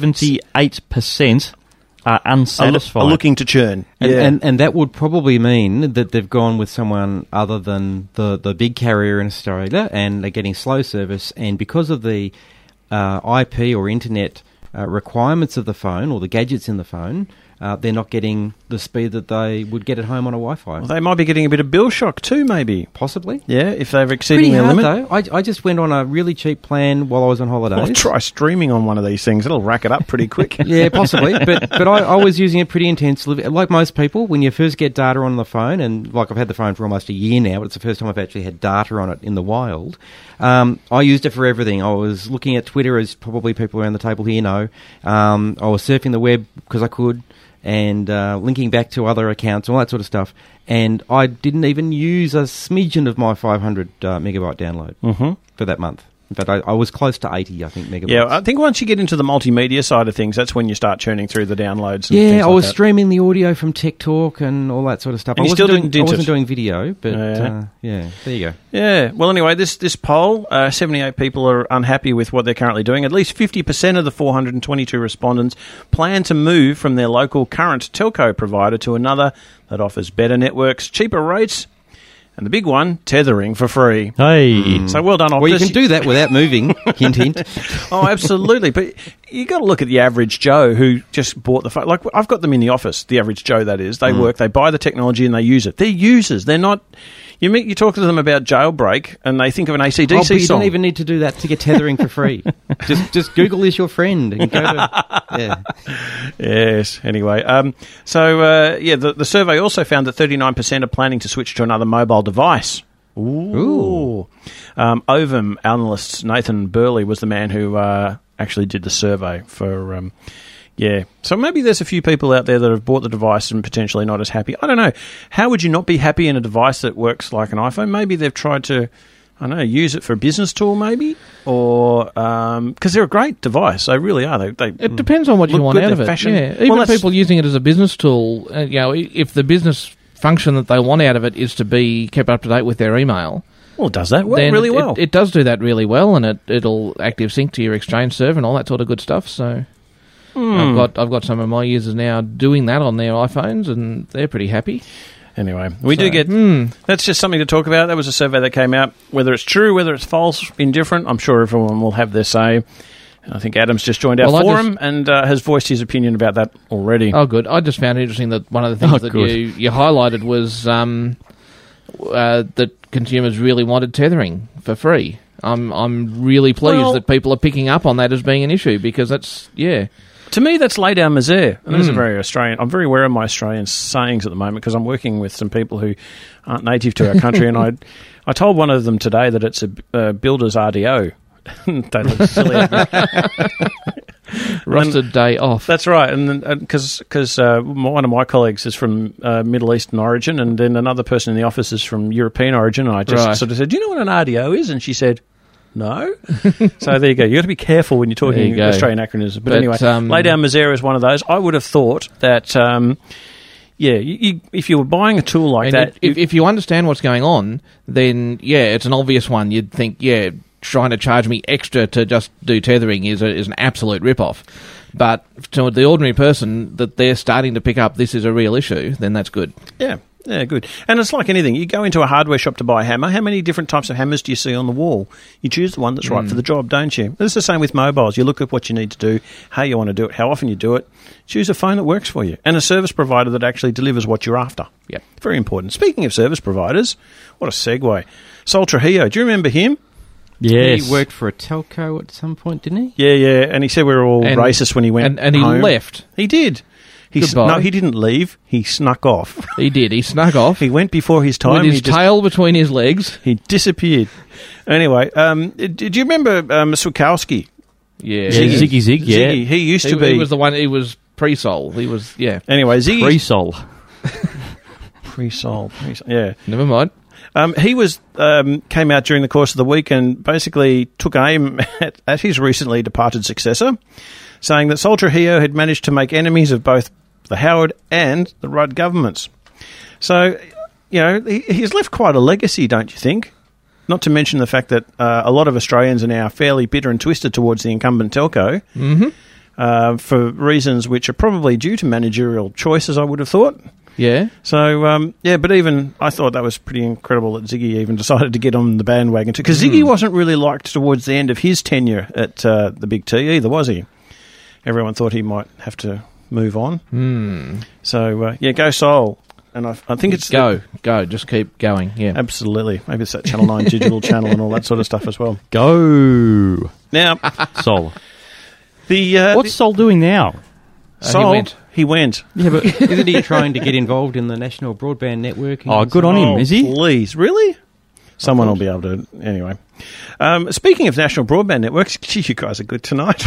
78% are unsatisfied. Are looking to churn. And that would probably mean that they've gone with someone other than the big carrier in Australia, and they're getting slow service, and because of the IP or internet requirements of the phone or the gadgets in the phone, they're not getting the speed that they would get at home on a Wi-Fi. Well, they might be getting a bit of bill shock too, maybe. Possibly. Yeah, if they're exceeding their limit. Though. I just went on a really cheap plan while I was on holidays. I'll try streaming on one of these things. It'll rack it up pretty quick. Yeah, possibly. But I was using it pretty intensely. Like most people, when you first get data on the phone, and like I've had the phone for almost a year now, but it's the first time I've actually had data on it in the wild, I used it for everything. I was looking at Twitter, as probably people around the table here know. I was surfing the web because I could, and linking back to other accounts, all that sort of stuff. And I didn't even use a smidgen of my 500 megabyte download for that month. In fact, I was close to 80, I think, megabytes. Yeah, I think once you get into the multimedia side of things, that's when you start churning through the downloads. And I was streaming the audio from Tech Talk and all that sort of stuff. I wasn't doing video, but there you go. Yeah, well, anyway, this poll, 78 people are unhappy with what they're currently doing. At least 50% of the 422 respondents plan to move from their local current telco provider to another that offers better networks, cheaper rates, and the big one, tethering for free. Hey. So well done, Optus. Well, you can do that without moving, hint, hint. Oh, absolutely. But you got to look at the average Joe who just bought the phone. Like, I've got them in the office, the average Joe, that is. They work, they buy the technology and they use it. They're users. They're not... You talk to them about Jailbreak and they think of an AC/DC song. You don't even need to do that to get tethering for free. just Google is your friend and go to... Yes, anyway. The survey also found that 39% are planning to switch to another mobile device. Ooh. Ovum analyst Nathan Burley was the man who actually did the survey for... So maybe there's a few people out there that have bought the device and potentially not as happy. I don't know. How would you not be happy in a device that works like an iPhone? Maybe they've tried to, use it for a business tool maybe? Or, because they're a great device. They really are. It depends on what you want out of it. Fashion. Yeah. Even people using it as a business tool, if the business function that they want out of it is to be kept up to date with their email... Well, it does that really well. It does do that really well, and it'll active sync to your Exchange server and all that sort of good stuff, so... I've got some of my users now doing that on their iPhones, and they're pretty happy. Anyway, do get... That's just something to talk about. That was a survey that came out. Whether it's true, whether it's false, indifferent, I'm sure everyone will have their say. I think Adam's just joined our forum and has voiced his opinion about that already. Oh, good. I just found it interesting that one of the things that you highlighted was that consumers really wanted tethering for free. I'm really pleased that people are picking up on that as being an issue, because that's... To me, that's lay down misère. And that's a very Australian... I'm very aware of my Australian sayings at the moment because I'm working with some people who aren't native to our country, and I told one of them today that it's a builder's RDO. They look silly at me. Rusted day off. That's right, and because one of my colleagues is from Middle Eastern origin, and then another person in the office is from European origin, and I just sort of said, "Do you know what an RDO is?" And she said, No. So there you go. You've got to be careful when you're talking Australian acronyms. But anyway, lay down misera is one of those. I would have thought that, if you were buying a tool like that... If you understand what's going on, then, it's an obvious one. You'd think, trying to charge me extra to just do tethering is an absolute rip-off. But to the ordinary person, that they're starting to pick up this is a real issue, then that's good. Yeah, good. And it's like anything. You go into a hardware shop to buy a hammer. How many different types of hammers do you see on the wall? You choose the one that's right for the job, don't you? It's the same with mobiles. You look at what you need to do, how you want to do it, how often you do it. Choose a phone that works for you and a service provider that actually delivers what you're after. Yep. Very important. Speaking of service providers, what a segue. Sol Trujillo, do you remember him? Yes. He worked for a telco at some point, didn't he? Yeah. And he said we were all racist when he went and he home. left. He did. No, he didn't leave. He snuck off. He did. He snuck off. He went before his time. With his tail between his legs. He disappeared. Anyway, did you remember Swikowski? Yeah. Ziggy Zig, yeah. Ziggy, he used to be. He was the one, he was pre-Sol. He was, Anyway, Ziggy. Pre-Sol. Pre-Sol, yeah. Never mind. He came out during the course of the week and basically took aim at his recently departed successor, saying that Sol Trujillo had managed to make enemies of both the Howard and the Rudd governments. So, he's left quite a legacy, don't you think? Not to mention the fact that a lot of Australians are now fairly bitter and twisted towards the incumbent telco for reasons which are probably due to managerial choices, I would have thought. Yeah. So, but even I thought that was pretty incredible that Ziggy even decided to get on the bandwagon too. Because Ziggy wasn't really liked towards the end of his tenure at the Big T either, was he? Everyone thought he might have to move on. So, go Sol. And I think it's... Go. Just keep going, yeah. Absolutely. Maybe it's that Channel 9 digital channel and all that sort of stuff as well. Go. Now... Sol. What's Sol doing now? Sol... He went. Yeah, but isn't he trying to get involved in the national broadband networking? Oh, good on him, is he? Please. Really? Someone will be able to... Anyway. Speaking of national broadband networks, you guys are good tonight.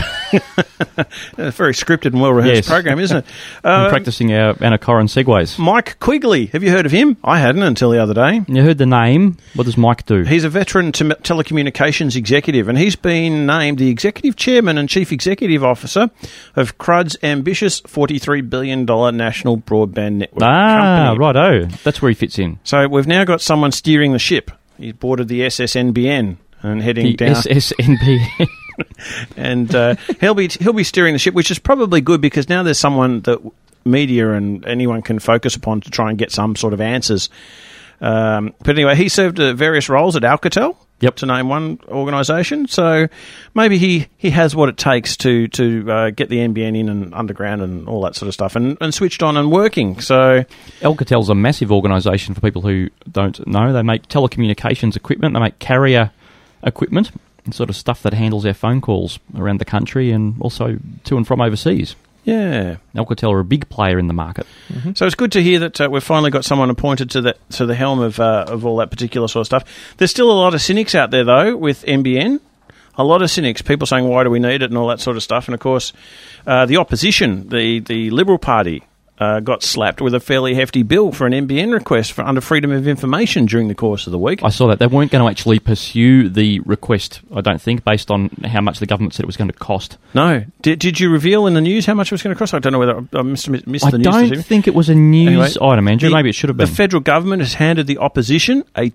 A very scripted and well-rehearsed program, isn't it? I'm practicing our Anna Corrin segues. Mike Quigley. Have you heard of him? I hadn't until the other day. You heard the name. What does Mike do? He's a veteran telecommunications executive, and he's been named the executive chairman and chief executive officer of Crudd's ambitious $43 billion national broadband network company. Righto. That's where he fits in. So we've now got someone steering the ship. He boarded the SSNBN and heading down. SSNBN. And he'll be steering the ship, which is probably good because now there's someone that media and anyone can focus upon to try and get some sort of answers. But anyway, he served various roles at Alcatel. Yep. To name one organisation. So maybe he has what it takes to get the NBN in and underground and all that sort of stuff and switched on and working. So Alcatel's a massive organisation for people who don't know. They make telecommunications equipment. They make carrier equipment and sort of stuff that handles our phone calls around the country and also to and from overseas. Yeah. Alcatel are a big player in the market. Mm-hmm. So it's good to hear that we've finally got someone appointed to the helm of all that particular sort of stuff. There's still a lot of cynics out there, though, with NBN. A lot of cynics, people saying, why do we need it and all that sort of stuff. And, of course, the opposition, the Liberal Party, got slapped with a fairly hefty bill for an NBN request under Freedom of Information during the course of the week. I saw that. They weren't going to actually pursue the request, I don't think, based on how much the government said it was going to cost. No. Did you reveal in the news how much it was going to cost? I don't know whether I missed the news. I don't think it was a news item, Andrew. Maybe it should have been. The federal government has handed the opposition a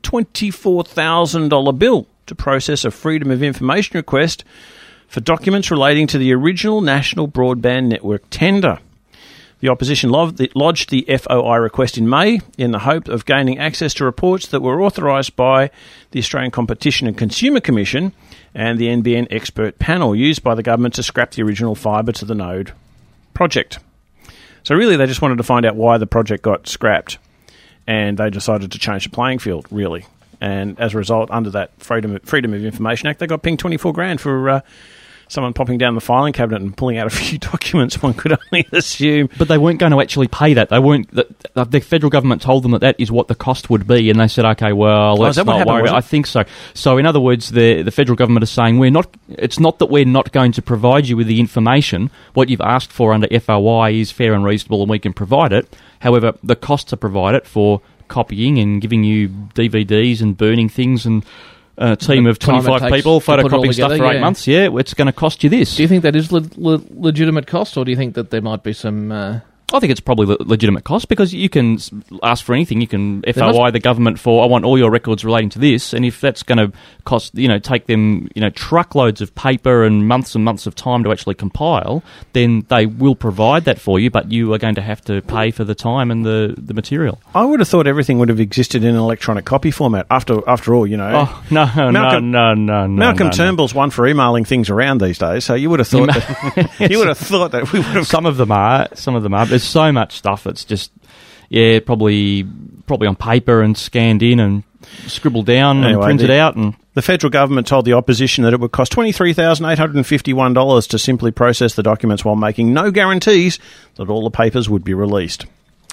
$24,000 bill to process a Freedom of Information request for documents relating to the original National Broadband Network tender. The opposition lodged the FOI request in May in the hope of gaining access to reports that were authorised by the Australian Competition and Consumer Commission and the NBN expert panel used by the government to scrap the original fibre to the node project. So really they just wanted to find out why the project got scrapped, and they decided to change the playing field, really. And as a result, under that Freedom of Information Act, they got pinged $24,000 for... someone popping down the filing cabinet and pulling out a few documents, one could only assume. But they weren't going to actually pay that. They weren't. The federal government told them that is what the cost would be, and they said, "Okay, well, let's not worry." I think so. So, in other words, the federal government is saying it's not that we're not going to provide you with the information. What you've asked for under FOI is fair and reasonable, and we can provide it. However, the costs are provided for copying and giving you DVDs and burning things and team of 25 people photocopying stuff for 8 months, it's going to cost you this. Do you think that is legitimate cost, or do you think that there might be some... I think it's probably legitimate cost, because you can ask for anything. You can FOI the government for, I want all your records relating to this, and if that's going to cost, take them, truckloads of paper and months of time to actually compile, then they will provide that for you, but you are going to have to pay for the time and the material. I would have thought everything would have existed in an electronic copy format, after all, Oh, no. Malcolm Turnbull's one for emailing things around these days, so you would have thought that we would have... Some of them are. There's so much stuff that's just, probably on paper and scanned in and scribbled down and printed out. And the federal government told the opposition that it would cost $23,851 to simply process the documents, while making no guarantees that all the papers would be released.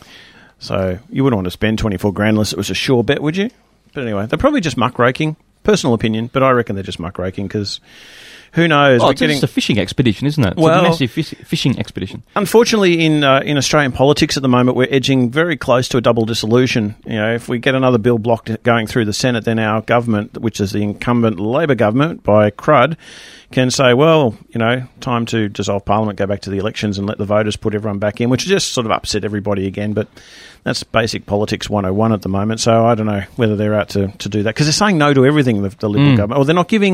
So you wouldn't want to spend $24,000 unless it was a sure bet, would you? But anyway, they're probably just muckraking. Personal opinion, but I reckon they're just muckraking, because who knows? It's just a fishing expedition, isn't it? It's a massive fishing expedition. Unfortunately, in Australian politics at the moment, we're edging very close to a double dissolution. If we get another bill blocked going through the Senate, then our government, which is the incumbent Labor government by crud, can say, well, time to dissolve Parliament, go back to the elections and let the voters put everyone back in, which just sort of upset everybody again. But that's basic politics 101 at the moment. So I don't know whether they're out to do that, because they're saying no to everything, the Liberal government. Or they're not doing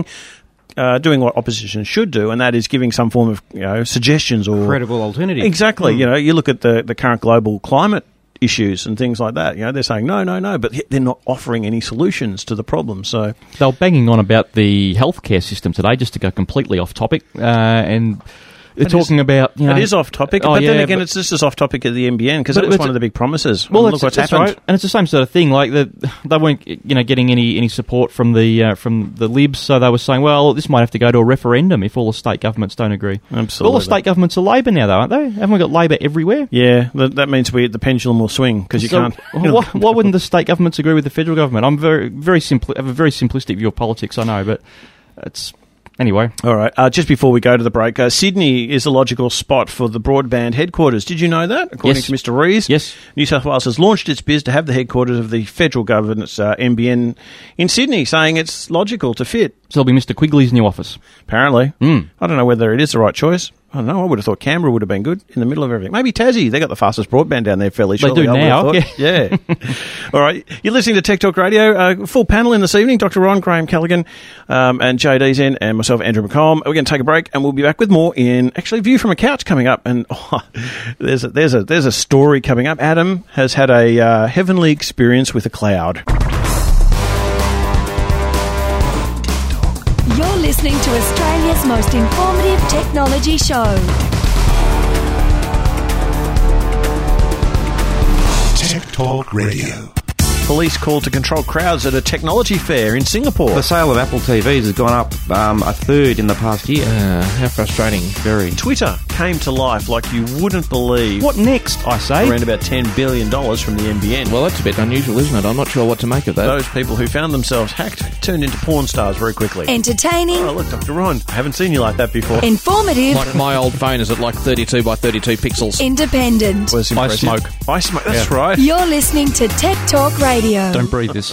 what opposition should do, and that is giving some form of suggestions or credible alternative. Exactly. You look at the current global climate issues and things like that. They're saying no, but they're not offering any solutions to the problem. So they were banging on about the healthcare system today, just to go completely off topic, and they're talking about... It is off topic, but then again, it's just as off topic as the NBN, because that was one of the big promises. Well, look what's happened. Right. And it's the same sort of thing. Like they weren't, getting any support from the Libs, so they were saying, well, this might have to go to a referendum if all the state governments don't agree. Absolutely. All the state governments are Labor now, though, aren't they? Haven't we got Labor everywhere? Yeah, that means the pendulum will swing, because you can't... Why wouldn't the state governments agree with the federal government? I'm have a very simplistic view of politics, I know, but it's... Anyway. All right. Just before we go to the break, Sydney is a logical spot for the broadband headquarters. Did you know that? According to Mr. Rees. Yes. New South Wales has launched its bid to have the headquarters of the federal government's NBN in Sydney, saying it's logical to fit. So it'll be Mr. Quigley's new office. Apparently. I don't know whether it is the right choice. I don't know. I would have thought Canberra would have been good in the middle of everything. Maybe Tassie. They got the fastest broadband down there fairly shortly. They do now. Yeah. All right. You're listening to Tech Talk Radio. Full panel in this evening. Dr. Ron, Graham Callaghan, and JD's in, and myself, Andrew McComb. We're going to take a break, and we'll be back with more in actually View from a Couch coming up. And there's a story coming up. Adam has had a heavenly experience with a cloud. You're listening to Australia's most informative technology show. Tech Talk Radio. Police called to control crowds at a technology fair in Singapore. The sale of Apple TVs has gone up a third in the past year. How frustrating. Very. Twitter came to life like you wouldn't believe. What next, I say? Around about $10 billion from the NBN. Well, that's a bit unusual, isn't it? I'm not sure what to make of that. Those people who found themselves hacked turned into porn stars very quickly. Entertaining. Oh, look, Dr. Ron, I haven't seen you like that before. Informative. My old phone is at like 32 by 32 pixels. Independent. I smoke. That's right. You're listening to Tech Talk Radio. Don't breathe this.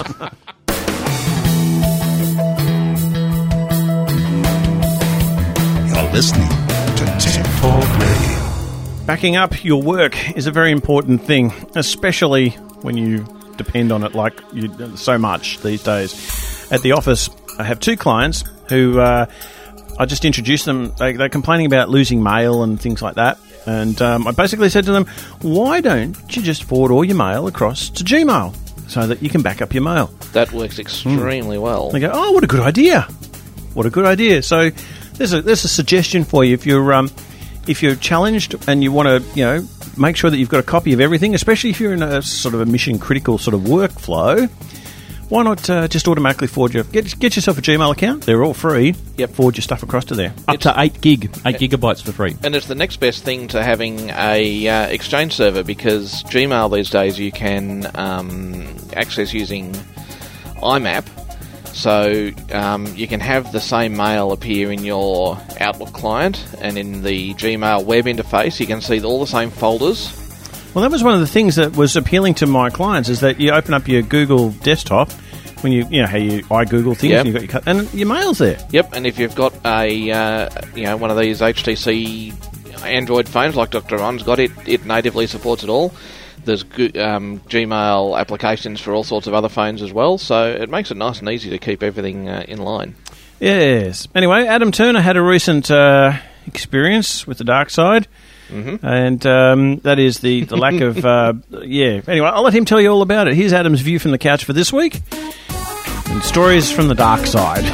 You're listening to Tech Talk Radio. Backing up your work is a very important thing, especially when you depend on it like you so much these days. At the office, I have two clients who I just introduced them. They're complaining about losing mail and things like that. And I basically said to them, why don't you just forward all your mail across to Gmail so that you can back up your mail? That works extremely well. They go, oh, what a good idea. What a good idea. So there's a suggestion for you. If you're challenged and you want to, make sure that you've got a copy of everything, especially if you're in a sort of a mission-critical sort of workflow, why not just automatically forward get yourself a Gmail account? They're all free. Yep. Forward your stuff across to there. Up to 8 gigabytes for free. And it's the next best thing to having a Exchange server, because Gmail these days you can access using IMAP. So you can have the same mail appear in your Outlook client, and in the Gmail web interface you can see all the same folders. Well, that was one of the things that was appealing to my clients, is that you open up your Google desktop when you know how I Google things, Yep. and you've got and your mail's there. Yep, and if you've got a one of these HTC Android phones like Dr. Ron's got, it natively supports it all. There's Gmail applications for all sorts of other phones as well, so it makes it nice and easy to keep everything in line. Yes. Anyway, Adam Turner had a recent experience with the dark side. Mm-hmm. And that is the lack of... Anyway, I'll let him tell you all about it. Here's Adam's view from the couch for this week. And stories from the dark side.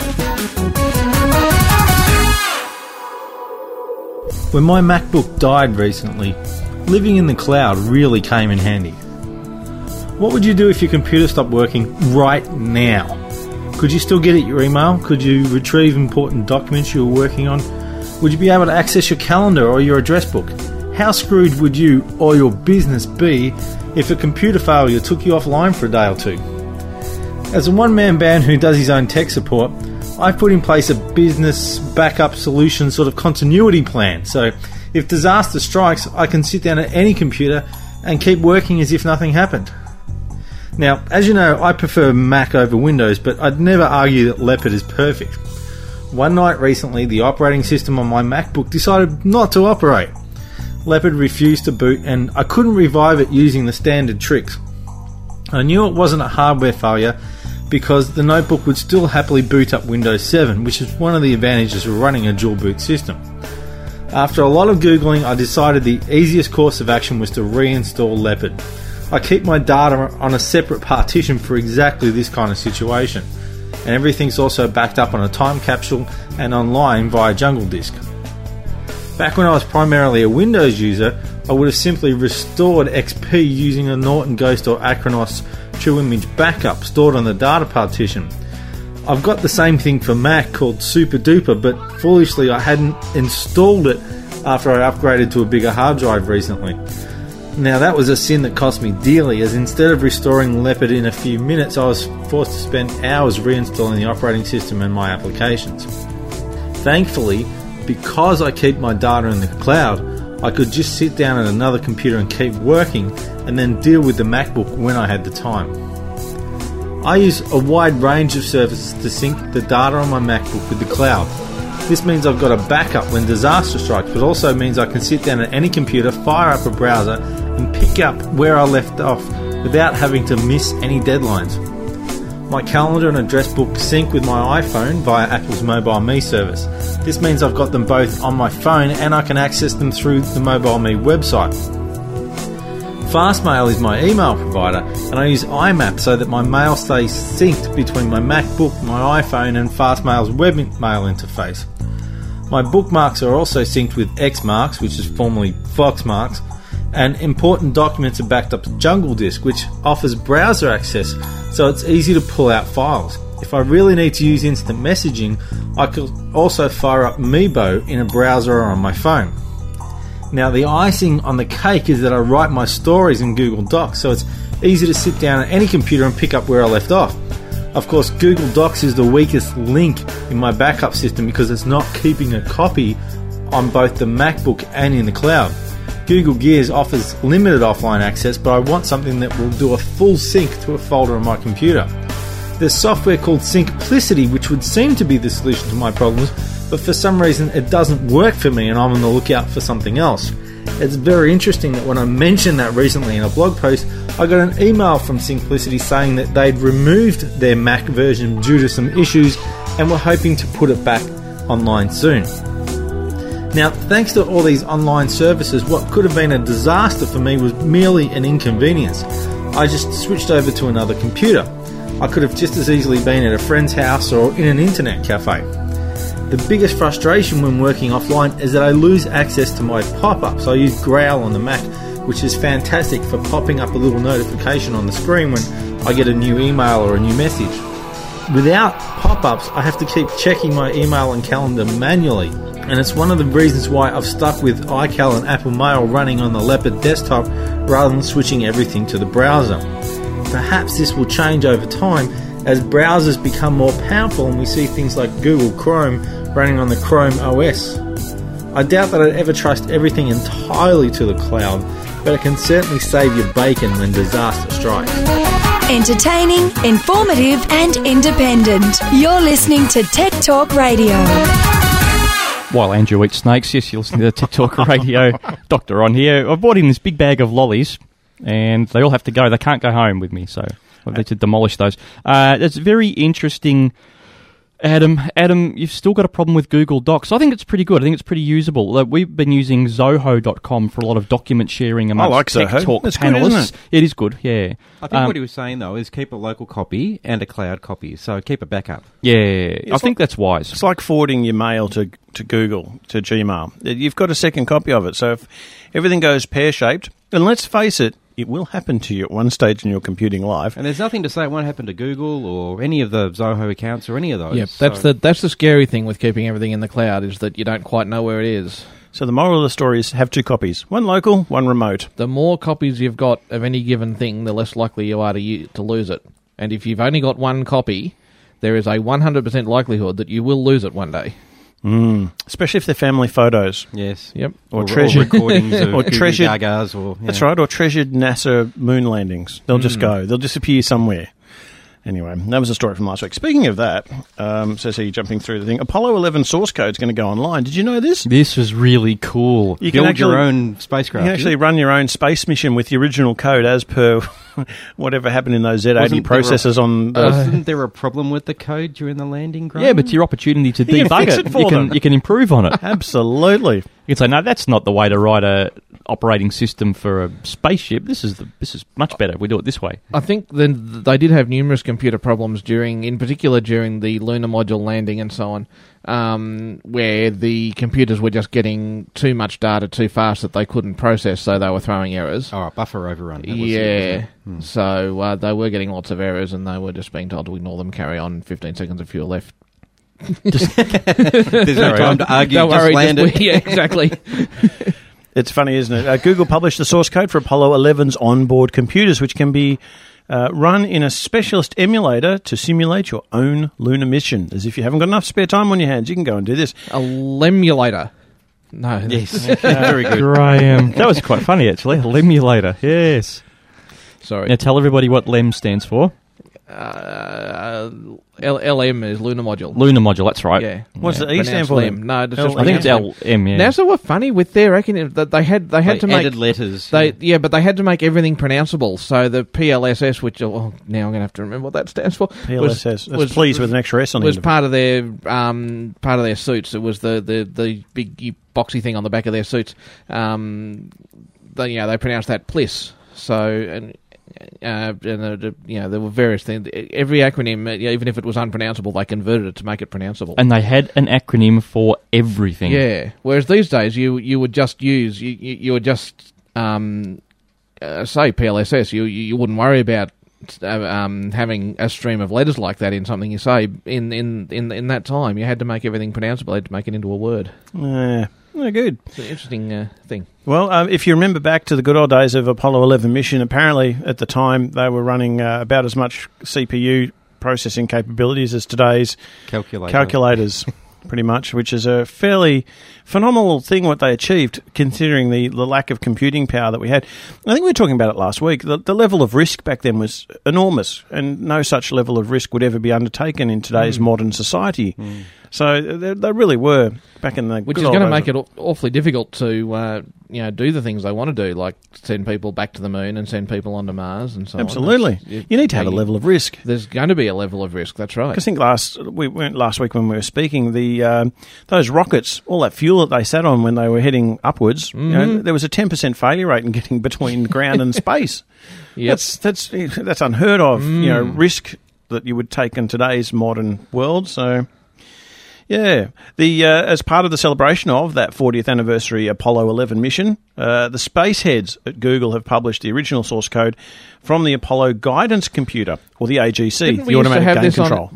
When my MacBook died recently, living in the cloud really came in handy. What would you do if your computer stopped working right now? Could you still get at your email? Could you retrieve important documents you were working on? Would you be able to access your calendar or your address book? How screwed would you or your business be if a computer failure took you offline for a day or two? As a one-man band who does his own tech support, I've put in place a business backup solution sort of continuity plan. So if disaster strikes, I can sit down at any computer and keep working as if nothing happened. Now, as you know, I prefer Mac over Windows, but I'd never argue that Leopard is perfect. One night recently, the operating system on my MacBook decided not to operate. Leopard refused to boot, and I couldn't revive it using the standard tricks. I knew it wasn't a hardware failure because the notebook would still happily boot up Windows 7, which is one of the advantages of running a dual boot system. After a lot of Googling, I decided the easiest course of action was to reinstall Leopard. I keep my data on a separate partition for exactly this kind of situation. And everything's also backed up on a time capsule and online via Jungle Disk. Back when I was primarily a Windows user, I would have simply restored XP using a Norton Ghost or Acronis True Image backup stored on the data partition. I've got the same thing for Mac called Super Duper, but foolishly I hadn't installed it after I upgraded to a bigger hard drive recently. Now that was a sin that cost me dearly, as instead of restoring Leopard in a few minutes, I was forced to spend hours reinstalling the operating system and my applications. Thankfully, because I keep my data in the cloud, I could just sit down at another computer and keep working, and then deal with the MacBook when I had the time. I use a wide range of services to sync the data on my MacBook with the cloud. This means I've got a backup when disaster strikes, but also means I can sit down at any computer, fire up a browser, and pick up where I left off without having to miss any deadlines. My calendar and address book sync with my iPhone via Apple's Mobile Me service. This means I've got them both on my phone and I can access them through the Mobile Me website. Fastmail is my email provider, and I use IMAP so that my mail stays synced between my MacBook, my iPhone and Fastmail's webmail interface. My bookmarks are also synced with Xmarks, which is formerly Foxmarks, and important documents are backed up to Jungle Disk, which offers browser access, so it's easy to pull out files. If I really need to use instant messaging, I could also fire up Meebo in a browser or on my phone. Now, the icing on the cake is that I write my stories in Google Docs, so it's easy to sit down at any computer and pick up where I left off. Of course, Google Docs is the weakest link in my backup system because it's not keeping a copy on both the MacBook and in the cloud. Google Gears offers limited offline access, but I want something that will do a full sync to a folder on my computer. There's software called Syncplicity, which would seem to be the solution to my problems, but for some reason it doesn't work for me and I'm on the lookout for something else. It's very interesting that when I mentioned that recently in a blog post, I got an email from Syncplicity saying that they'd removed their Mac version due to some issues and were hoping to put it back online soon. Now, thanks to all these online services, what could have been a disaster for me was merely an inconvenience. I just switched over to another computer. I could have just as easily been at a friend's house or in an internet cafe. The biggest frustration when working offline is that I lose access to my pop-ups. I use Grail on the Mac, which is fantastic for popping up a little notification on the screen when I get a new email or a new message. Without pop-ups, I have to keep checking my email and calendar manually, and it's one of the reasons why I've stuck with iCal and Apple Mail running on the Leopard desktop rather than switching everything to the browser. Perhaps this will change over time as browsers become more powerful and we see things like Google Chrome running on the Chrome OS. I doubt that I'd ever trust everything entirely to the cloud, but it can certainly save your bacon when disaster strikes. Entertaining, informative and independent. You're listening to Tech Talk Radio. While Andrew eats snakes, yes, you're listening to the Tech Talk Radio. Doctor on here. I've brought in this big bag of lollies, and they all have to go. They can't go home with me, so I need to demolish those. It's very interesting. Adam, you've still got a problem with Google Docs. I think it's pretty good. I think it's pretty usable. We've been using Zoho.com for a lot of document sharing amongst Tech Talk It's panelists. good, isn't it? It is good, yeah. I think what he was saying, though, is keep a local copy and a cloud copy. So keep a backup. Yeah, I think that's wise. It's like forwarding your mail to Google, to Gmail. You've got a second copy of it. So if everything goes pear-shaped, and let's face it, it will happen to you at one stage in your computing life. And there's nothing to say it won't happen to Google or any of the Zoho accounts or any of those. Yep, that's the scary thing with keeping everything in the cloud, is that you don't quite know where it is. So the moral of the story is have two copies. One local, one remote. The more copies you've got of any given thing, the less likely you are to lose it. And if you've only got one copy, there is a 100% likelihood that you will lose it one day. Especially if they're family photos. Yes. Yep. Or treasured recordings of or treasured Gagas. That's right, or treasured NASA moon landings. They'll just go. They'll disappear somewhere. Anyway, that was a story from last week. Speaking of that, says he jumping through the thing, Apollo 11 source code is going to go online. Did you know this? This was really cool. You can build your own spacecraft. You can actually run your own space mission with the original code as per whatever happened in those Z80 processors on... Wasn't there a problem with the code during the landing, Graham? Yeah, but it's your opportunity to debug it. You can improve on it. Absolutely. You can say, no, that's not the way to write a operating system for a spaceship. This is much better. We do it this way. I think then they did have numerous computer problems in particular during the lunar module landing and so on, where the computers were just getting too much data too fast that they couldn't process, so they were throwing errors. Oh, buffer overrun. So they were getting lots of errors, and they were just being told to ignore them, carry on, 15 seconds of fuel left. There's no time to argue, Don't worry, landed. Yeah, exactly. It's funny, isn't it? Google published the source code for Apollo 11's onboard computers, which can be run in a specialist emulator to simulate your own lunar mission. As if you haven't got enough spare time on your hands, you can go and do this. A lemulator. No. Yes. Very good. Graham. That was quite funny, actually. A lemulator. Yes. Sorry. Now tell everybody what LEM stands for. LM is lunar module. Lunar module, that's right. Yeah. What's the E stand for? LEM. No, just I think it's LM. Yeah. NASA were funny with their acronym. That they had to make added letters. But they had to make everything pronounceable. So the PLSS, which now I'm going to have to remember what that stands for. PLSS. Was pleased with an extra S on the was end part of their suits. It was the big boxy thing on the back of their suits. They pronounced that PLIS. So there were various things. Every acronym, even if it was unpronounceable, they converted it to make it pronounceable. And they had an acronym for everything. Yeah. Whereas these days, you would just use you would just say PLSS. You wouldn't worry about having a stream of letters like that in something you say. In that time, you had to make everything pronounceable. You had to make it into a word. Yeah. Good. It's an interesting thing. Well, if you remember back to the good old days of Apollo 11 mission, apparently at the time they were running about as much CPU processing capabilities as today's calculators, pretty much, which is a fairly phenomenal thing what they achieved considering the lack of computing power that we had. I think we were talking about it last week. The level of risk back then was enormous, and no such level of risk would ever be undertaken in today's modern society. So they really were back in the which is going to make it awfully difficult to do the things they want to do, like send people back to the moon and send people onto Mars and so on. Absolutely, you need to have a level of risk. There's going to be a level of risk. That's right. I think last week when we were speaking, those rockets, all that fuel that they sat on when they were heading upwards, there was a 10% failure rate in getting between ground and space. Yep. That's unheard of. Risk that you would take in today's modern world. So. Yeah, as part of the celebration of that 40th anniversary Apollo 11 mission, the space heads at Google have published the original source code from the Apollo Guidance Computer, or the AGC, the Automatic Game Control.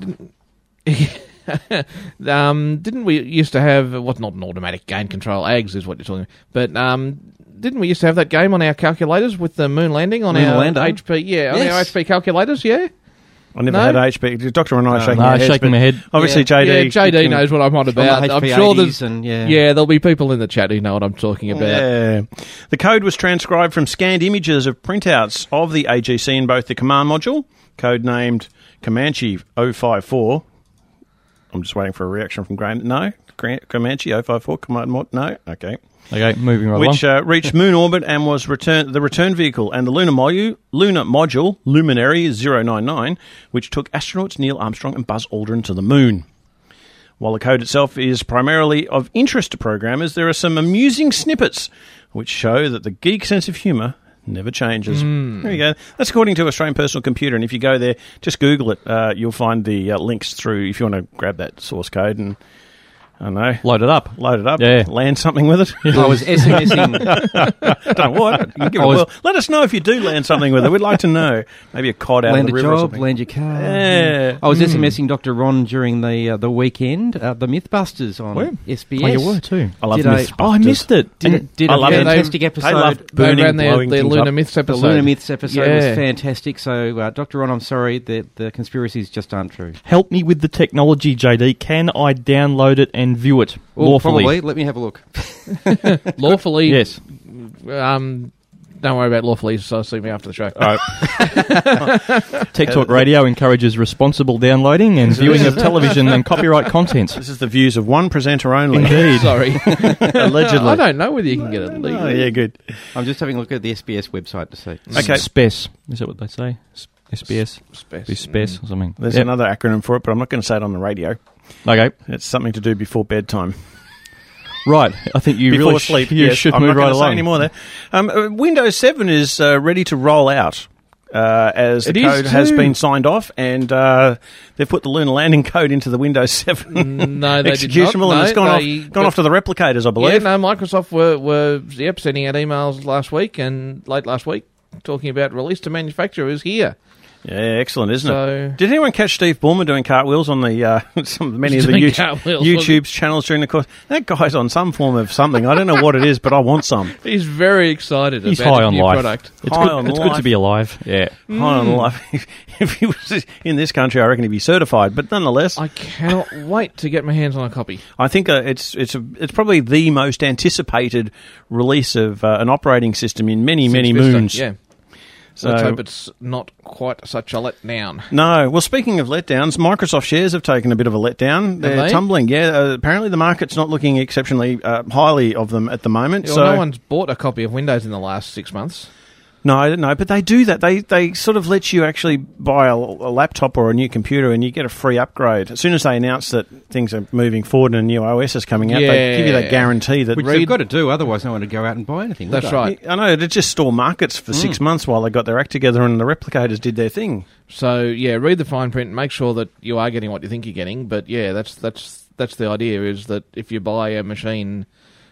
Didn't we used to have not an automatic gain control? AGS is what you're talking about. But didn't we used to have that game on our calculators with the moon landing on our HP? Yeah, on our HP calculators. Yeah. I never had HP. Doctor and I shaking my head. Obviously, JD. Yeah, JD knows what I'm on about. I'm sure there'll be people in the chat who know what I'm talking about. Yeah. The code was transcribed from scanned images of printouts of the AGC in both the command module, codenamed Comanche 054. I'm just waiting for a reaction from Graham. No? Comanche 054, Command Mod? No? Okay. Okay, moving right Which along. reached moon orbit and was the return vehicle, and the lunar module, Luminary 099, which took astronauts Neil Armstrong and Buzz Aldrin to the moon. While the code itself is primarily of interest to programmers, there are some amusing snippets which show that the geek sense of humour never changes. There you go. That's according to Australian Personal Computer, and if you go there, just Google it. You'll find the links through if you want to grab that source code and, I don't know. Load it up. Yeah. Land something with it. I was SMSing. Don't what? You give it a whirl. Let us know if you do land something with it. We'd like to know. Maybe a cod out Land of the a river or job, something. land your car. Yeah. I was SMSing Dr. Ron during the weekend, the Mythbusters on SBS. Oh, you were too. I love Did Mythbusters. I missed it. Did I a love it. fantastic episode. They love They burning, ran blowing their things Lunar up. Myths The episode. Lunar Myths episode was Yeah. fantastic. So, Dr. Ron, I'm sorry, the conspiracies just aren't true. Help me with the technology, JD. Can I download it and view it lawfully? Probably. Let me have a look. Lawfully? Yes. Don't worry about lawfully, so see me after the show. All right. Tech Talk Radio encourages responsible downloading and viewing of television and copyright content. This is the views of one presenter only. Indeed. Sorry. Allegedly. I don't know whether you can get it legally. Oh, yeah, good. I'm just having a look at the SBS website to see. Okay. SPES. Is that what they say? SBS? Spes. SPES or something. There's Yep. another acronym for it, but I'm not going to say it on the radio. Okay. It's something to do before bedtime. Right. I think you Before really sleep. you Yes, should I'm move not right going to say along. any more there. Windows 7 is ready to roll out as the It is code has too. been signed off, and they've put the lunar landing code into the Windows 7 No, they did executable, not. and it's No, gone off to the replicators, I Yeah, believe. no, Microsoft were sending out emails last week and late last week talking about release to manufacturers here. Yeah, excellent, isn't So- it? Did anyone catch Steve Ballmer doing cartwheels on the many of the Doing cartwheels, YouTube's channels during the course? That guy's on some form of something. I don't know what it is, but I want some. He's very excited He's about high his on new life. product. It's High good. on It's life. good to be alive. Yeah. High on life. If he was in this country, I reckon he'd be certified. But nonetheless, I cannot wait to get my hands on a copy. I think it's probably the most anticipated release of an operating system in many Since Vista, moons. Yeah. So Let's hope it's not quite such a letdown. No. Well, speaking of letdowns, Microsoft shares have taken a bit of a letdown. They're they? tumbling. Yeah. Apparently, the market's not looking exceptionally highly of them at the moment. Well, so no one's bought a copy of Windows in the last 6 months. No, but they do that. They sort of let you actually buy a laptop or a new computer and you get a free upgrade. As soon as they announce that things are moving forward and a new OS is coming out, they give you that guarantee that... Which they've got to do, otherwise no one would go out and buy anything. would That's they? right. I know, they just stall markets for 6 months while they got their act together and the replicators did their thing. So, yeah, read the fine print, make sure that you are getting what you think you're getting. But, yeah, that's the idea, is that if you buy a machine,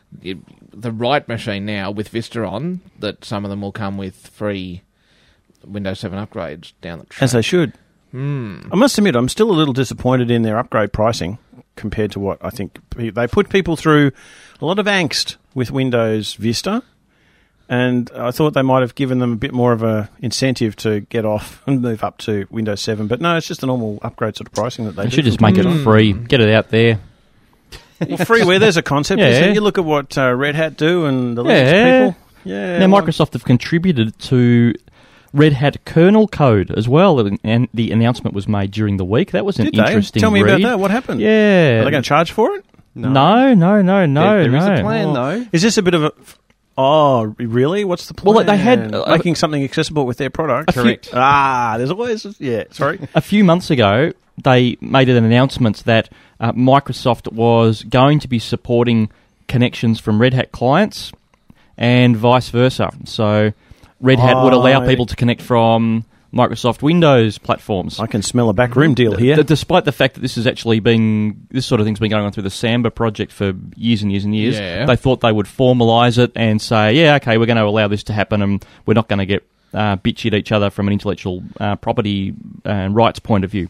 the right machine now with Vista on, that some of them will come with free Windows 7 upgrades down the track. As they should. I must admit, I'm still a little disappointed in their upgrade pricing compared to what I think... They put people through a lot of angst with Windows Vista, and I thought they might have given them a bit more of a incentive to get off and move up to Windows 7. But no, it's just a normal upgrade sort of pricing that they They do. should just make it free. Get it out there. Well, freeware, there's a concept. Yeah. Isn't it? You look at what Red Hat do and the Linux people. Yeah. Now, Microsoft have contributed to Red Hat kernel code as well, and the announcement was made during the week. That was an Did they? interesting Tell me read. about that. What happened? Yeah. Are they going to charge for it? No. There is a plan, though. Is this a bit of a... Oh, really? What's the plan? Well, they had... making something accessible with their product. Correct. There's always... Yeah, sorry. A few months ago, they made an announcement that Microsoft was going to be supporting connections from Red Hat clients and vice versa. So Red Hat would allow people to connect from Microsoft Windows platforms. I can smell a backroom deal here. Despite the fact that this sort of thing's been going on through the Samba project for years and years and years, they thought they would formalise it and say, yeah, okay, we're going to allow this to happen and we're not going to get bitchy at each other from an intellectual property and rights point of view.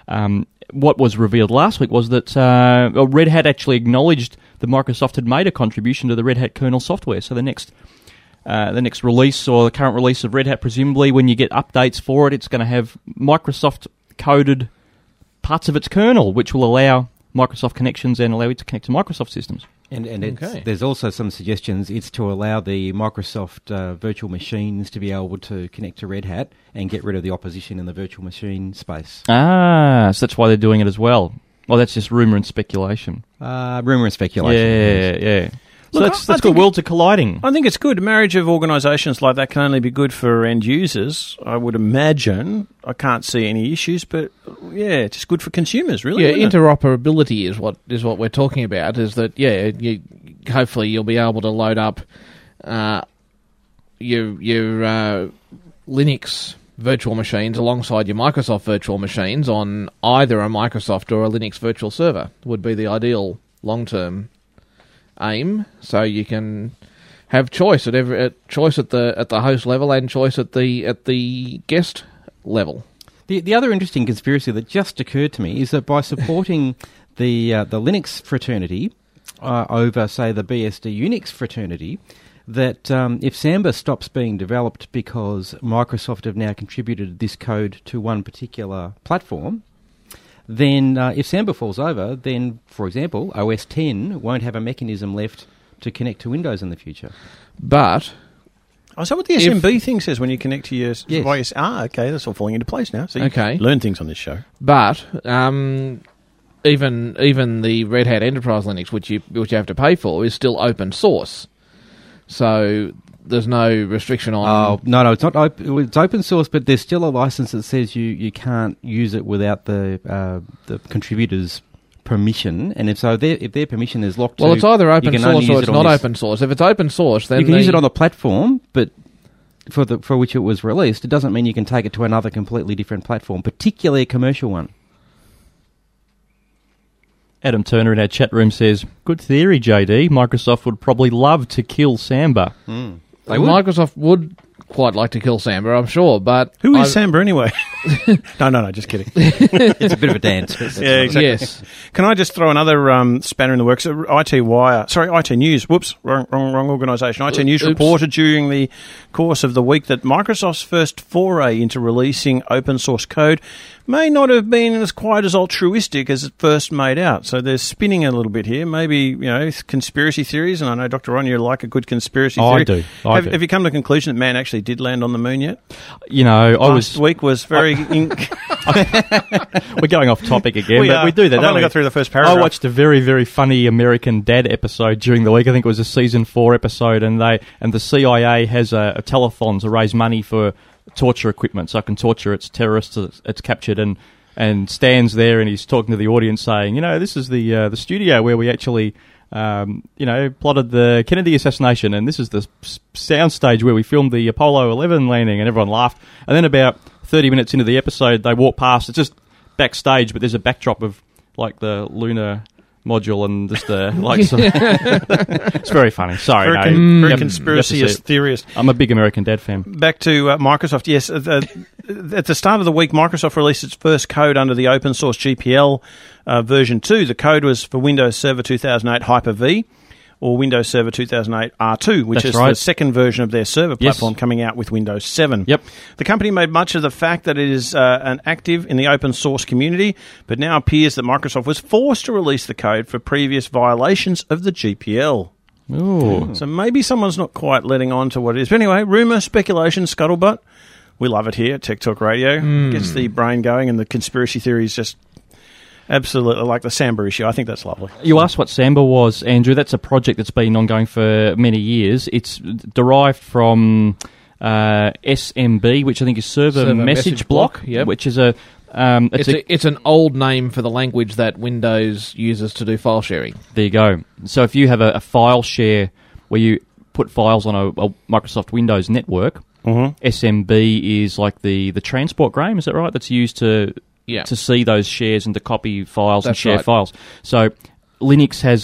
What was revealed last week was that Red Hat actually acknowledged that Microsoft had made a contribution to the Red Hat kernel software. So the next release or the current release of Red Hat, presumably when you get updates for it, it's going to have Microsoft-coded parts of its kernel, which will allow Microsoft connections and allow it to connect to Microsoft systems. And there's also some suggestions. It's to allow the Microsoft virtual machines to be able to connect to Red Hat and get rid of the opposition in the virtual machine space. So that's why they're doing it as well. Well, that's just rumour and speculation. Rumour and speculation. Yeah. So that's good. Worlds are colliding. I think it's good. Marriage of organisations like that can only be good for end users, I would imagine. I can't see any issues, but yeah, it's just good for consumers, really. Yeah, interoperability is what we're talking about. Is that hopefully you'll be able to load up your Linux virtual machines alongside your Microsoft virtual machines on either a Microsoft or a Linux virtual server. Would be the ideal long-term aim, so you can have choice at the host level and choice at the guest level. The other interesting conspiracy that just occurred to me is that by supporting the Linux fraternity over, say, the BSD Unix fraternity, that if Samba stops being developed because Microsoft have now contributed this code to one particular platform, then if Samba falls over, then, for example, OS X won't have a mechanism left to connect to Windows in the future. But... is that what the SMB thing says when you connect to your... Yes. Okay, that's all falling into place now. So you learn things on this show. But even the Red Hat Enterprise Linux, which you have to pay for, is still open source. So... there's no restriction on... Oh, no, it's not open. It's open source, but there's still a license that says you can't use it without the contributor's permission. And if their permission is locked, it's either open source or it's not open source. If it's open source, then you can use it on the platform, but for which it was released, it doesn't mean you can take it to another completely different platform, particularly a commercial one. Adam Turner in our chat room says, good theory, JD. Microsoft would probably love to kill Samba. Microsoft would quite like to kill Samba, I'm sure, but... Who is Samba anyway? No, just kidding. It's a bit of a dance. Yeah, exactly. Yes. Can I just throw another spanner in the works? IT News. Whoops, wrong organisation. IT News reported during the course of the week that Microsoft's first foray into releasing open source code may not have been as quite as altruistic as it first made out. So they're spinning a little bit here. Maybe, conspiracy theories, and I know, Dr. Ron, you like a good conspiracy theory. I do. Have you come to the conclusion that man actually did land on the moon yet? Last week was very... We're going off topic again, but we do that, I've only got through the first paragraph. I watched a very, very funny American Dad episode during the week. I think it was a season 4 episode, and the CIA has a telethon to raise money for torture equipment, so I can torture its terrorists it's captured, and stands there and he's talking to the audience saying, this is the studio where we actually plotted the Kennedy assassination, and this is the soundstage where we filmed the Apollo 11 landing, and everyone laughed. And then about 30 minutes into the episode, they walk past. It's just backstage, but there's a backdrop of like the lunar module and just it's very funny. Sorry, very conspiracy theorist. I'm a big American Dad fan. Back to Microsoft. Yes, at the start of the week, Microsoft released its first code under the open source GPL version 2. The code was for Windows Server 2008 Hyper-V or Windows Server 2008 R2, which is the second version of their server platform coming out with Windows 7. Yep. The company made much of the fact that it is an active in the open source community, but now appears that Microsoft was forced to release the code for previous violations of the GPL. Ooh. So maybe someone's not quite letting on to what it is. But anyway, rumour, speculation, scuttlebutt. We love it here at Tech Talk Radio. Gets the brain going, and the conspiracy theories just... absolutely, like the Samba issue. I think that's lovely. You asked what Samba was, Andrew. That's a project that's been ongoing for many years. It's derived from SMB, which I think is Server Message Block, which is it's an old name for the language that Windows uses to do file sharing. There you go. So if you have a file share where you put files on a Microsoft Windows network, SMB is like the transport, Graham, is that right? That's used to see those shares and to copy files and share files. So Linux has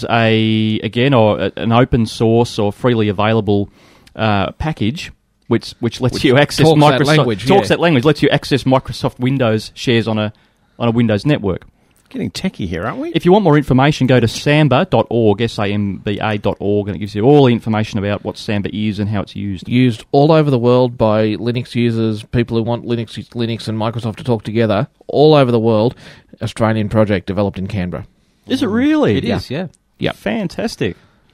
an open source or freely available package which lets you access Microsoft that language, lets you access Microsoft Windows shares on a Windows network. Getting techie here, aren't we? If you want more information, go to samba.org, samba.org, and it gives you all the information about what Samba is and how it's used. Used all over the world by Linux users, people who want Linux and Microsoft to talk together, all over the world. Australian project developed in Canberra. Is it really? It is, yeah. Fantastic.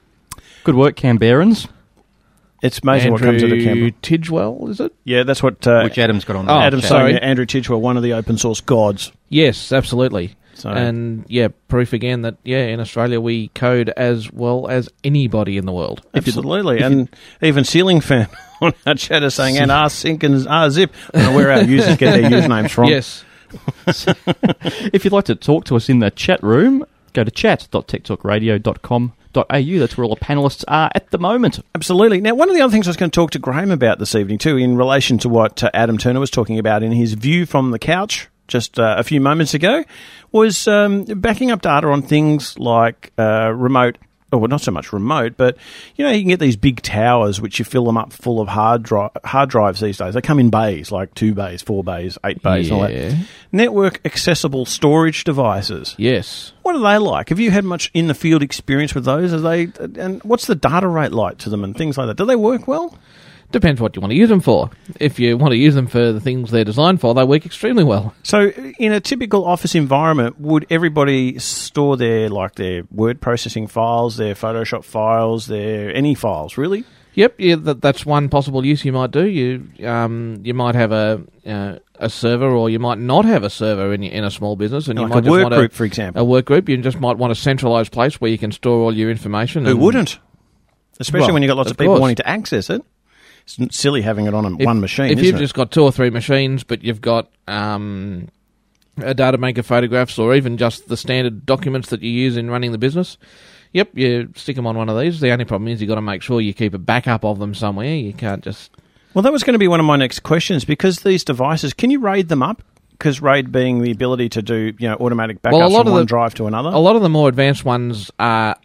Good work, Canberrans. It's amazing Andrew what comes out of Canberra. Tidgewell, is it? Yeah, that's what... which Adam's got on. Adam's sorry. saying Andrew Tidgewell, one of the open source gods. Yes, absolutely. So. And, proof again that, in Australia we code as well as anybody in the world. Absolutely. And even Ceiling Fan on our chat is saying, and rsync and rzip. I don't know where our users get their usernames from. Yes. If you'd like to talk to us in the chat room, go to chat.techtalkradio.com.au. That's where all the panellists are at the moment. Absolutely. Now, one of the other things I was going to talk to Graham about this evening too, in relation to what Adam Turner was talking about in his view from the couch just a few moments ago, was backing up data on things like remote, well, not so much remote, but, you can get these big towers which you fill them up full of hard drives these days. They come in bays, like 2 bays, 4 bays, 8 bays, and all that. Network accessible storage devices. Yes. What are they like? Have you had much in the field experience with those? And what's the data rate like to them and things like that? Do they work well? Depends what you want to use them for. If you want to use them for the things they're designed for, they work extremely well. So in a typical office environment, would everybody store their word processing files, their Photoshop files, their any files, really? Yep, that's one possible use you might do. You might have a server, or you might not have a server in a small business, and you might a work group, for example. A work group. You just might want a centralised place where you can store all your information. Who wouldn't? Especially when you've got lots of people wanting to access it. It's silly having it on one machine, if you've just got 2 or 3 machines, but you've got a data bank of photographs, or even just the standard documents that you use in running the business, you stick them on one of these. The only problem is you've got to make sure you keep a backup of them somewhere. You can't just... Well, that was going to be one of my next questions, because these devices, can you RAID them up? Because RAID being the ability to do automatic backups from one drive to another. A lot of the more advanced ones are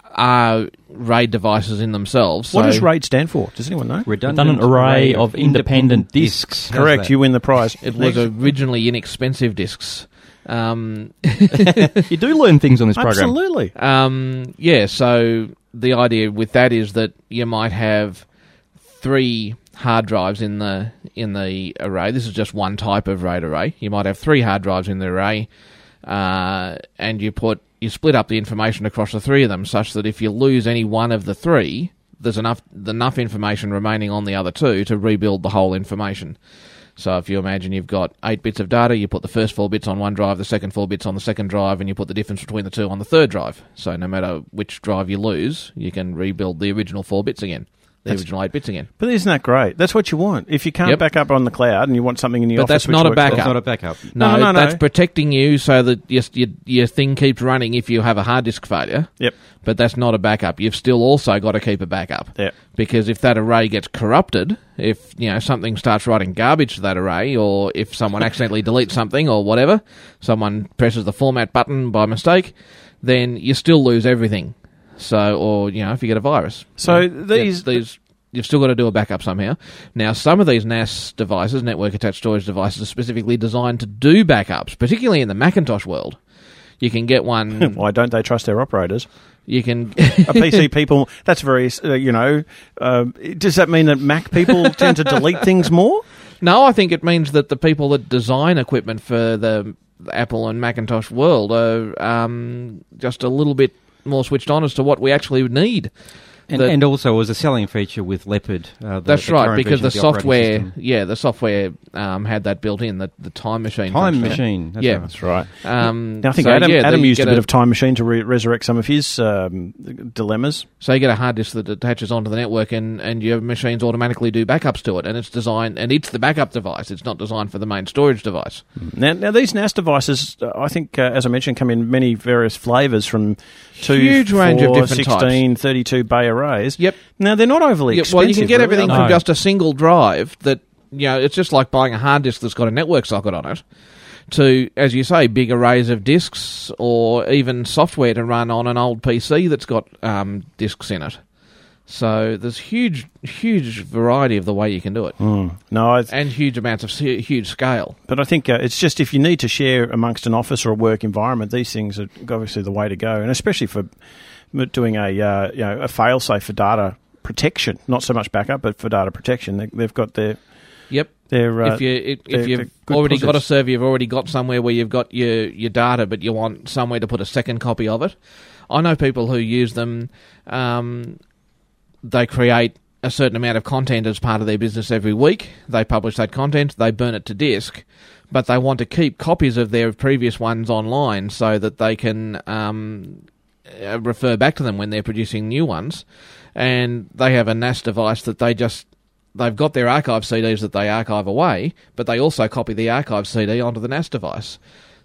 RAID devices in themselves. What does RAID stand for? Does anyone know? Redundant array of independent disks. Correct, you win the prize. It was originally inexpensive disks. You do learn things on this program. Absolutely. So the idea with that is that you might have 3 hard drives in the array. This is just one type of RAID array. You might have 3 hard drives in the array, and you split up the information across the 3 of them, such that if you lose any one of the 3, there's enough information remaining on the other 2 to rebuild the whole information. So if you imagine you've got 8 bits of data, you put the first 4 bits on one drive, the second 4 bits on the second drive, and you put the difference between the 2 on the third drive. So no matter which drive you lose, you can rebuild the original 4 bits again. The original 8 bits again. But isn't that great? That's what you want. If you can't back up on the cloud and you want something in the office, that's not a backup. That's not a backup. No, that's protecting you so that your thing keeps running if you have a hard disk failure. Yep. But that's not a backup. You've still also got to keep a backup. Yep. Because if that array gets corrupted, if something starts writing garbage to that array, or if someone accidentally deletes something or whatever, someone presses the format button by mistake, then you still lose everything. So, or if you get a virus. So these you've still got to do a backup somehow. Now, some of these NAS devices, network attached storage devices, are specifically designed to do backups, particularly in the Macintosh world. You can get one. Why don't they trust their operators? You can. A PC people. That's very. Does that mean that Mac people tend to delete things more? No, I think it means that the people that design equipment for the Apple and Macintosh world are just a little bit more switched on as to what we actually need. And also was a selling feature with Leopard. That's right, because the software, had that built in, the Time Machine. Time Machine, that's right. Now I think Adam used a bit of Time Machine to resurrect some of his dilemmas. So you get a hard disk that attaches onto the network, and your machines automatically do backups to it, and it's designed, and it's the backup device. It's not designed for the main storage device. Now these NAS devices, I think, as I mentioned, come in many various flavours from 2, 4, range of different 16, types. 32 bay arrays. Yep. Now, they're not overly expensive. Well, you can get everything really, from just a single drive that, it's just like buying a hard disk that's got a network socket on it, to, as you say, big arrays of disks, or even software to run on an old PC that's got disks in it. So there's huge variety of the way you can do it. And huge amounts of huge scale. But I think it's just if you need to share amongst an office or a work environment, these things are obviously the way to go, and especially for doing a fail-safe for data protection, not so much backup, but for data protection. They've got their... Yep. If you've already got a server, you've already got somewhere where you've got your data, but you want somewhere to put a second copy of it. I know people who use them they create a certain amount of content as part of their business every week. They publish that content, they burn it to disk, but they want to keep copies of their previous ones online so that they can refer back to them when they're producing new ones. And they have a NAS device that they've got their archive CDs that they archive away, but they also copy the archive CD onto the NAS device.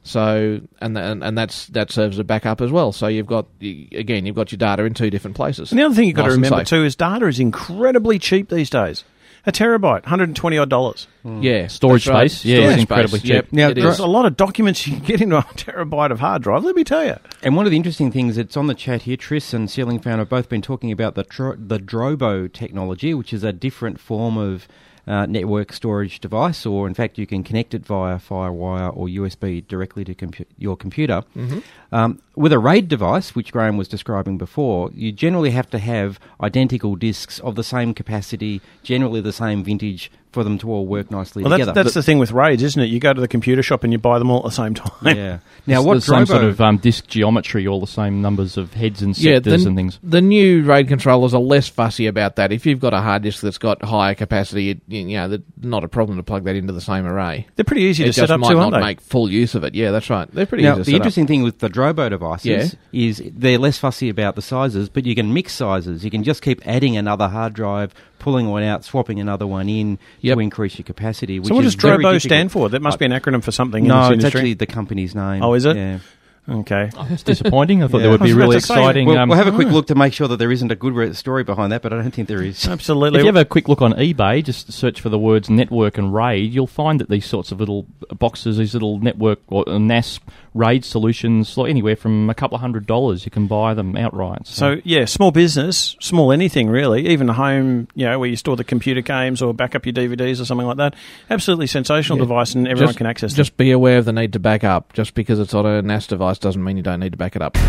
So and that serves as a backup as well. So you've got your data in two different places. And the other thing you've got to remember too is data is incredibly cheap these days. A terabyte, $120 odd. Yeah, storage space. Yeah, it's incredibly cheap. Yep, now there's a lot of documents you can get into a terabyte of hard drive. Let me tell you. And one of the interesting things that's on the chat here, Tris and Ceiling Fan have both been talking about the Drobo technology, which is a different form of network storage device, or in fact you can connect it via FireWire or USB directly to your computer. Mm-hmm. With a RAID device, which Graham was describing before, you generally have to have identical disks of the same capacity, generally the same vintage, for them to all work nicely together. That's the thing with RAIDs, isn't it? You go to the computer shop and you buy them all at the same time. Yeah. Now, what the same sort of disk geometry, all the same numbers of heads and sectors and things. The new RAID controllers are less fussy about that. If you've got a hard disk that's got higher capacity, that's not a problem to plug that into the same array. They're pretty easy to set up too, aren't they? It just might not make full use of it. Yeah, that's right. They're pretty easy to set up. The interesting thing with the Drobo devices is they're less fussy about the sizes, but you can mix sizes. You can just keep adding another hard drive, pulling one out, swapping another one in to increase your capacity. Which so what does Drobo stand for? That must be an acronym for something in this industry. No, it's actually the company's name. Oh, is it? Yeah. Okay. It's disappointing. I thought there would be really exciting. We'll have a quick look to make sure that there isn't a good story behind that, but I don't think there is. Absolutely. If you have a quick look on eBay, just search for the words network and RAID, you'll find that these sorts of little boxes, these little network or NAS RAID solutions, like anywhere from a couple of $100, you can buy them outright. So small business, small anything really, even home, where you store the computer games or back up your DVDs or something like that. Absolutely sensational device, and everyone can access it. Just be aware of the need to back up. Just because it's on a NAS device doesn't mean you don't need to back it up.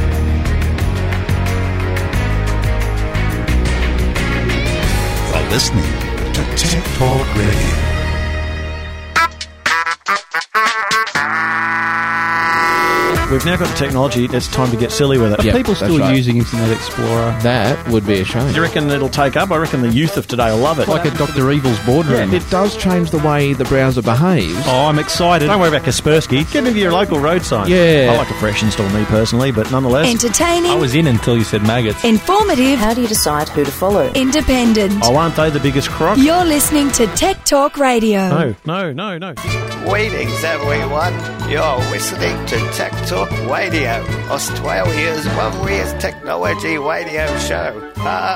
You're listening to Tech Talk Radio. We've now got the technology, it's time to get silly with it. Are people still using Internet Explorer? That would be a shame. Do you reckon it'll take up? I reckon the youth of today will love it. Like a Dr. Evil's boardroom. Yeah, it does change the way the browser behaves. Oh, I'm excited. Don't worry about Kaspersky. Get into your local road sign. Yeah. I like a fresh install, me personally, but nonetheless. Entertaining. I was in until you said maggots. Informative. How do you decide who to follow? Independent. Oh, aren't they the biggest crock? You're listening to Tech Talk Radio. No. Greetings, everyone. You're listening to Tech Talk Radio, Australia's loveliest technology radio show.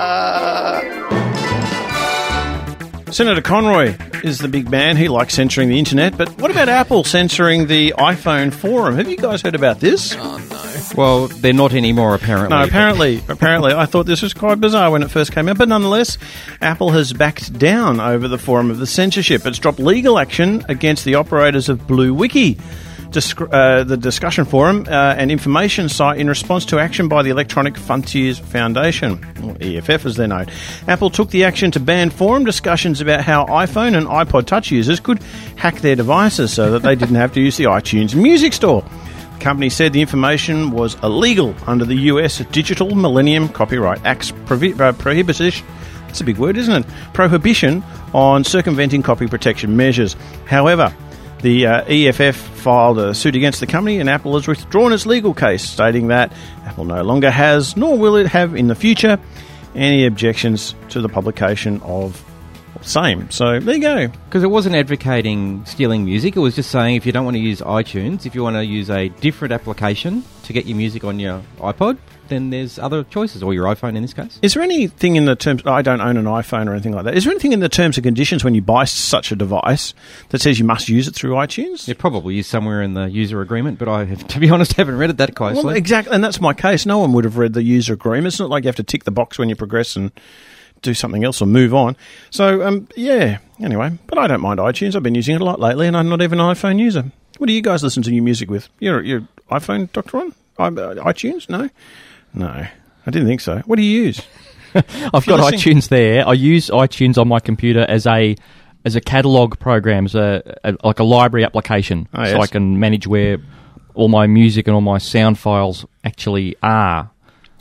Senator Conroy is the big man. He likes censoring the internet. But what about Apple censoring the iPhone forum? Have you guys heard about this? Oh, no. Well, they're not anymore, apparently. No, apparently. I thought this was quite bizarre when it first came out. But nonetheless, Apple has backed down over the forum of the censorship. It's dropped legal action against the operators of BlueWiki, the discussion forum and information site, in response to action by the Electronic Frontiers Foundation, or EFF as they're known. Apple took the action to ban forum discussions about how iPhone and iPod Touch users could hack their devices so that they didn't have to use the iTunes Music Store. The company said the information was illegal under the US Digital Millennium Copyright Act's prohibition. That's a big word, isn't it? Prohibition on circumventing copy protection measures. However, the EFF filed a suit against the company, and Apple has withdrawn its legal case, stating that Apple no longer has, nor will it have in the future, any objections to the publication of same. So there you go. Because it wasn't advocating stealing music. It was just saying if you don't want to use iTunes, if you want to use a different application to get your music on your iPod, then there's other choices, or your iPhone in this case. Is there anything in the terms... I don't own an iPhone or anything like that. Is there anything in the terms and conditions when you buy such a device that says you must use it through iTunes? It probably is somewhere in the user agreement, but I, to be honest, haven't read it that closely. Well, exactly, and that's my case. No one would have read the user agreement. It's not like you have to tick the box when you progress and do something else or move on. So, anyway, but I don't mind iTunes. I've been using it a lot lately, and I'm not even an iPhone user. What do you guys listen to your music with? You're iPhone, Dr. Ron? iTunes? No, I didn't think so. What do you use? I've got iTunes there. I use iTunes on my computer as a catalogue program, as like a library application, so I can manage where all my music and all my sound files actually are.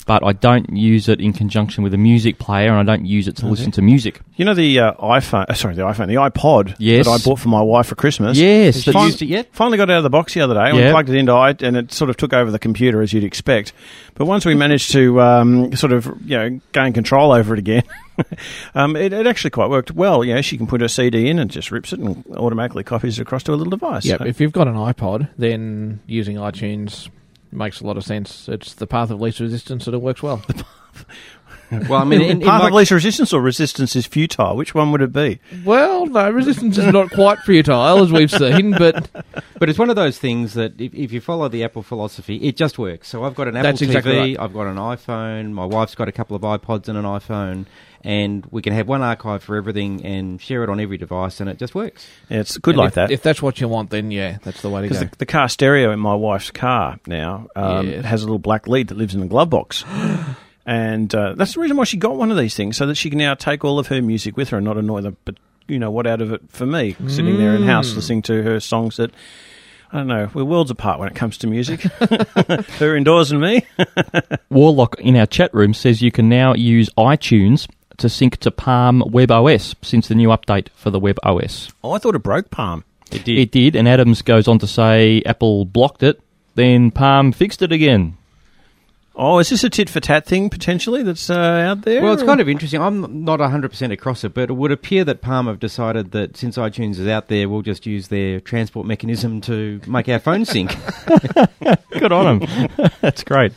but I don't use it in conjunction with a music player, and I don't use it to listen to music. You know the iPod Yes. that I bought for my wife for Christmas? Yes. Have you used it yet? Finally got it out of the box the other day. And we plugged it into it, and it sort of took over the computer, as you'd expect. But once we managed to gain control over it again, it actually quite worked well. She can put her CD in and just rips it and automatically copies it across to a little device. Yeah, So- if you've got an iPod, then using iTunes makes a lot of sense. It's the path of least resistance, and it works well. Well, I mean, in path my- of least resistance or resistance is futile. Which one would it be? Well, no, resistance is not quite futile, as we've seen, but it's one of those things that if you follow the Apple philosophy, it just works. So I've got an Apple That's TV, exactly right. I've got an iPhone, my wife's got a couple of iPods and an iPhone, and we can have one archive for everything and share it on every device, and it just works. Yeah, it's good And like that. If that's what you want, then yeah, that's the way to go. Because the car stereo in my wife's car now has a little black lead that lives in the glove box. And that's the reason why she got one of these things, so that she can now take all of her music with her and not annoy the what out of it for me, sitting there in house listening to her songs that, I don't know, we're worlds apart when it comes to music. Her indoors and me. Warlock in our chat room says you can now use iTunes to sync to Palm WebOS since the new update for the WebOS. Oh, I thought it broke Palm. It did, and Adams goes on to say Apple blocked it, then Palm fixed it again. Oh, is this a tit-for-tat thing, potentially, that's out there? Well, it's kind of interesting. I'm not 100% across it, but it would appear that Palm have decided that since iTunes is out there, we'll just use their transport mechanism to make our phone sync. Good on them. That's great.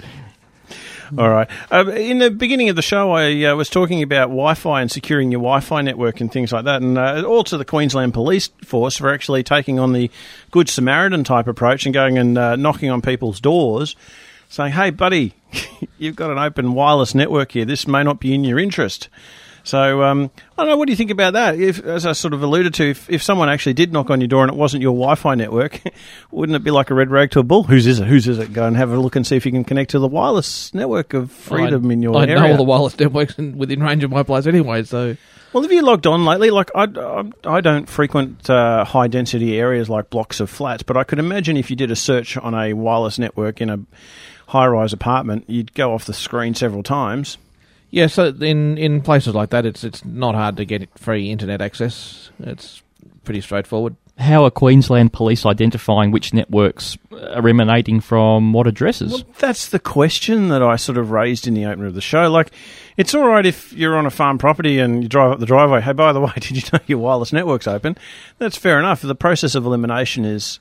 All right. In the beginning of the show, I was talking about Wi-Fi and securing your Wi-Fi network and things like that, and also the Queensland Police Force for actually taking on the Good Samaritan type approach and going and knocking on people's doors, saying, hey, buddy, you've got an open wireless network here. This may not be in your interest. So, I don't know, what do you think about that? If, as I sort of alluded to, if someone actually did knock on your door and it wasn't your Wi-Fi network, wouldn't it be like a red rag to a bull? Whose is it? Whose is it? Go and have a look and see if you can connect to the wireless network of freedom in your area. I know all the wireless networks within range of my place anyway, so... Well, have you logged on lately? Like, I don't frequent high-density areas like blocks of flats, but I could imagine if you did a search on a wireless network in a high-rise apartment, you'd go off the screen several times. Yeah, so in places like that, it's not hard to get free internet access. It's pretty straightforward. How are Queensland Police identifying which networks are emanating from what addresses? Well, that's the question that I sort of raised in the opener of the show. Like, it's all right if you're on a farm property and you drive up the driveway, hey, by the way, did you know your wireless network's open? That's fair enough. The process of elimination is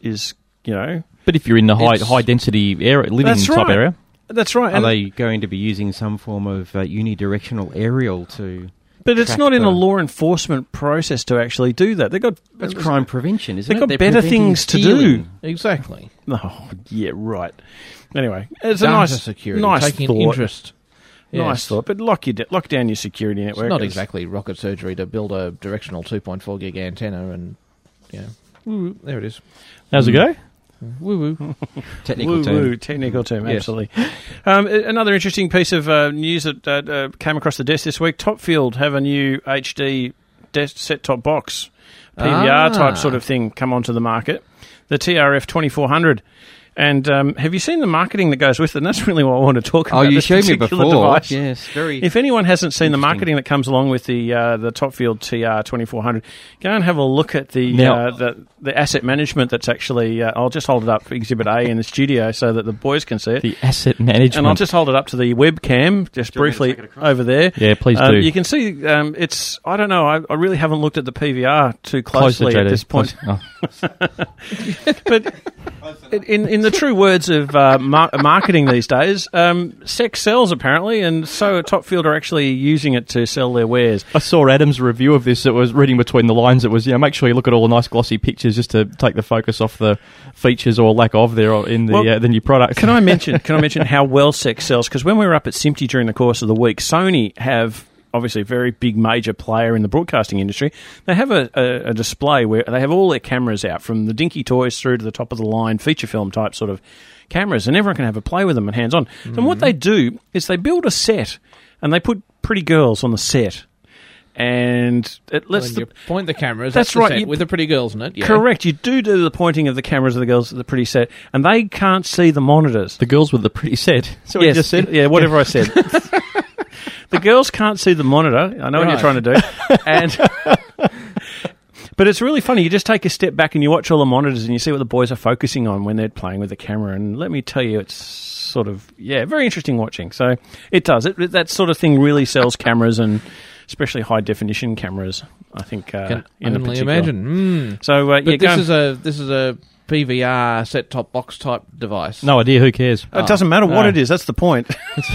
But if you're in the high-density area, living type area... That's right. Are they going to be using some form of unidirectional aerial to... But it's not in a law enforcement process to actually do that. That's crime prevention, isn't it? They've got better things to do. Exactly. Oh, yeah, right. Anyway, it's Data a nice security, nice taking thought. interest. Nice Yes. thought, but lock down your security network. It's not exactly rocket surgery to build a directional 2.4 gig antenna and, woo, there it is. How's it go? Woo-woo. Technical term. Technical term, Yes. absolutely. Another interesting piece of news that came across the desk this week, Topfield have a new HD set-top box, PVR type sort of thing come onto the market, the TRF 2400. And have you seen the marketing that goes with it? And that's really what I want to talk about. Oh, you this showed me particular before. Device. Yes, very. If anyone hasn't seen the marketing that comes along with the Topfield TR 2400, go and have a look at the asset management that's actually... I'll just hold it up for Exhibit A in the studio so that the boys can see it. The asset management. And I'll just hold it up to the webcam, just briefly over there. Yeah, please do. You can see it's... I don't know, I really haven't looked at the PVR too closely at this point. But in the true words of marketing these days, sex sells apparently, and so Topfield are actually using it to sell their wares. I saw Adam's review of this. It was reading between the lines. It was, make sure you look at all the nice glossy pictures just to take the focus off the features or lack of there in the new product. Can I mention how well sex sells? Because when we were up at SMPTE during the course of the week, Sony have obviously a very big major player in the broadcasting industry. They have a display where they have all their cameras out, from the dinky toys through to the top of the line feature film type sort of cameras, and everyone can have a play with them and hands on. Mm-hmm. And what they do is they build a set and they put pretty girls on the set. and it lets you point the cameras. That's right, with the pretty girls in it. Yeah. Correct. You do the pointing of the cameras of the girls at the pretty set, and they can't see the monitors. The girls with the pretty set. So what you just said? Yeah, whatever I said. The girls can't see the monitor. I know what you're trying to do, and. But it's really funny. You just take a step back and you watch all the monitors and you see what the boys are focusing on when they're playing with the camera. And let me tell you, it's sort of, very interesting watching. So it does. That sort of thing really sells cameras, and especially high-definition cameras, I think, Can in only particular. Imagine. So, but this is a PVR set-top box type device. No idea. Who cares? It doesn't matter what it is. That's the point.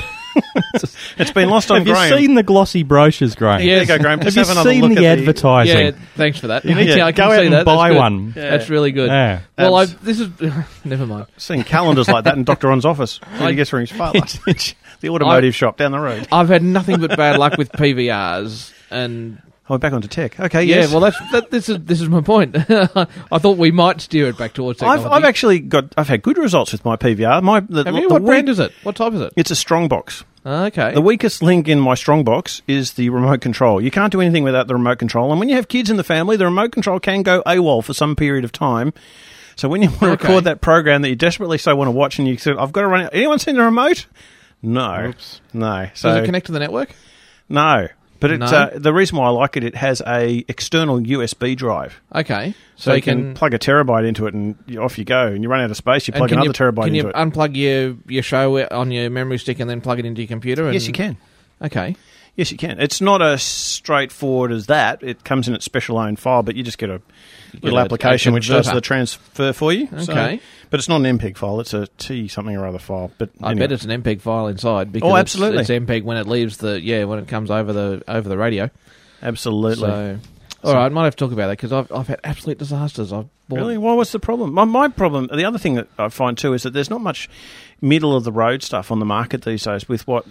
It's been lost on Graham. Have you seen the glossy brochures, Graham? Yes. There you go, Graham. Have you seen the advertising? Yeah, thanks for that. You need to go out and buy one. Yeah. That's really good. Yeah. Well, this is... never mind. I've seen calendars like that in Dr. Ron's office. He gets from his father. The automotive shop down the road. I've had nothing but bad luck with PVRs, and... we're back onto tech. Okay, yeah, yes. well, this is my point. I thought we might steer it back towards technology. I've had good results with my PVR. What brand is it? What type is it? It's a Strongbox. Okay. The weakest link in my Strongbox is the remote control. You can't do anything without the remote control. And when you have kids in the family, the remote control can go AWOL for some period of time. So when you want to record that program that you desperately so want to watch, and you say, I've got to run it. Anyone seen the remote? No. Oops. No. So, does it connect to the network? No. But the reason why I like it has a external USB drive. Okay. So you can plug a terabyte into it and off you go. And you run out of space, you plug another terabyte into it. Can you unplug your show on your memory stick and then plug it into your computer? Yes, you can. Okay. Yes, you can. It's not as straightforward as that. It comes in its special own file, but you just get a little application which does the transfer for you. Okay. But it's not an MPEG file. It's a T something or other file. But I bet it's an MPEG file inside because absolutely. It's MPEG when it leaves when it comes over the radio. Absolutely. So, all right, I might have to talk about that because I've had absolute disasters. Really? Well, what's the problem? My problem, the other thing that I find too, is that there's not much middle of the road stuff on the market these days with what,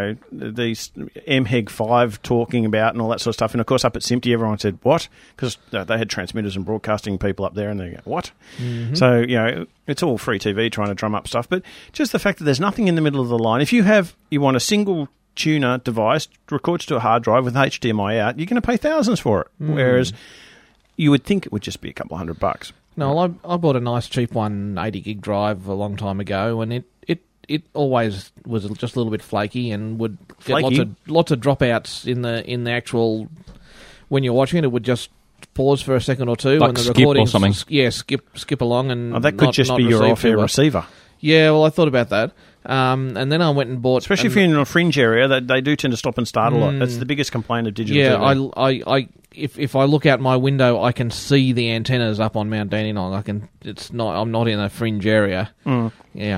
these MHEG 5 talking about and all that sort of stuff. And of course, up at SMPTE, everyone said, what? Because they had transmitters and broadcasting people up there and they go, what? Mm-hmm. So, it's all free TV trying to drum up stuff. But just the fact that there's nothing in the middle of the line. If you want a single tuner device, records to a hard drive with HDMI out, you're going to pay thousands for it. Whereas you would think it would just be a couple $100. No, I bought a nice cheap 180 gig drive a long time ago, and it always was just a little bit flaky and would get lots of dropouts in the actual when you're watching it. It would just pause for a second or two, like and the skip recording or something. Skip along, and that could just be your off-air receiver. Yeah, well, I thought about that. And then I went and bought... Especially if you're in a fringe area, they do tend to stop and start a lot. That's the biggest complaint of digital TV. If I look out my window, I can see the antennas up on Mount Dandenong. I'm not in a fringe area. You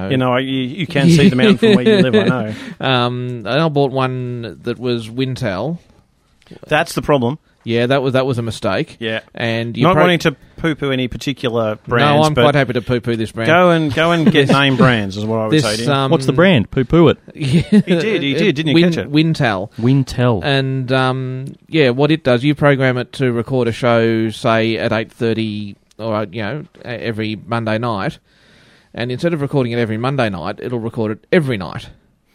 can see the mountain from where you live, I know. And I bought one that was Wintel. That's the problem. Yeah, that was a mistake. Yeah, and not wanting to poo-poo any particular brands. No, I'm quite happy to poo-poo this brand. Go and get name brands is what I would say to you. What's the brand? Poo-poo it. He did, didn't you catch it? Wintel. And what it does, you program it to record a show, say at 8:30 or every Monday night, and instead of recording it every Monday night, it'll record it every night.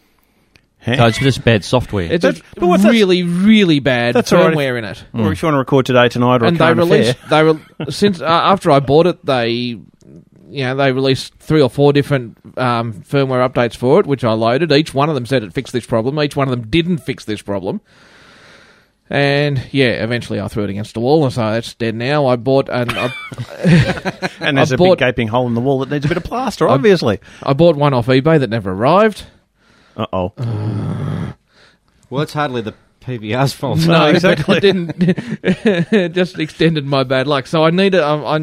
So it's just bad software. It's really, really bad firmware in it. Or if you want to record today, tonight, or since after I bought it, they released 3 or 4 different firmware updates for it, which I loaded. Each one of them said it fixed this problem. Each one of them didn't fix this problem. And eventually I threw it against the wall, and so that's dead now. I bought and there's a big gaping hole in the wall that needs a bit of plaster. Obviously, I bought one off eBay that never arrived. Uh-oh. Well, it's hardly the PVR's fault. No, exactly. It just extended my bad luck. So I need a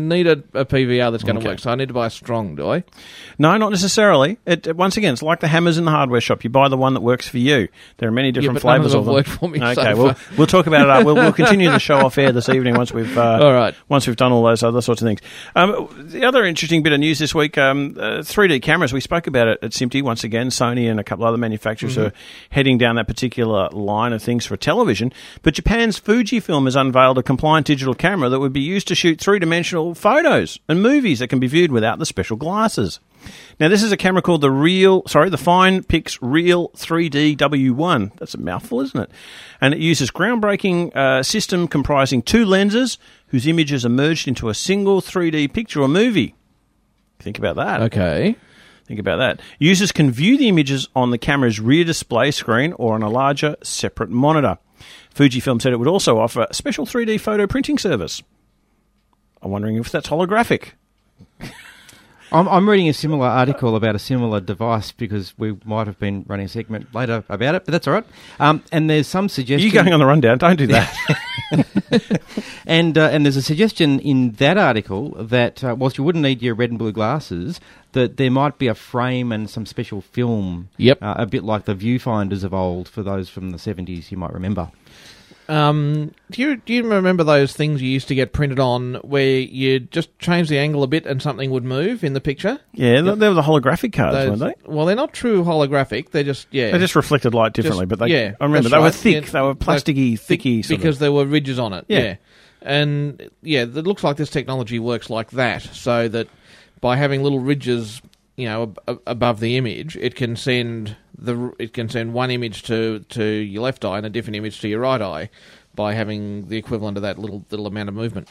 PVR that's going to work. So I need to buy a Strong, do I? No, not necessarily. Once again, it's like the hammers in the hardware shop. You buy the one that works for you. There are many different flavours of them. Worked for me. Okay, we'll talk about it. We'll continue the show off air this evening once we've all right. Once we've done all those other sorts of things. The other interesting bit of news this week: 3D cameras. We spoke about it at SMPTE once again. Sony and a couple other manufacturers are heading down that particular line of things for television. But Japan's Fujifilm has unveiled a compliant digital camera that would be used to shoot 3-dimensional photos and movies that can be viewed without the special glasses. Now, this is a camera called the FinePix Real 3D W1. That's a mouthful, isn't it? And it uses groundbreaking system comprising 2 lenses whose images are merged into a single 3D picture or movie. Think about that. Okay. Think about that. Users can view the images on the camera's rear display screen or on a larger separate monitor. Fujifilm said it would also offer a special 3D photo printing service. I'm wondering if that's holographic. I'm reading a similar article about a similar device because we might have been running a segment later about it, but that's all right. And there's some suggestion... You're going on the rundown. Don't do that. And there's a suggestion in that article that whilst you wouldn't need your red and blue glasses, that there might be a frame and some special film. Yep. A bit like the viewfinders of old for those from the 70s you might remember. Do you remember those things you used to get printed on where you just change the angle a bit and something would move in the picture? Yeah, they were the holographic cards, weren't they? Well, they're not true holographic. They're just, They just reflected light differently, but I remember they were thick. They were plasticky, thicky. Because there were ridges on it, yeah. And, it looks like this technology works like that, so that by having little ridges, above the image, it can send one image to your left eye and a different image to your right eye by having the equivalent of that little amount of movement.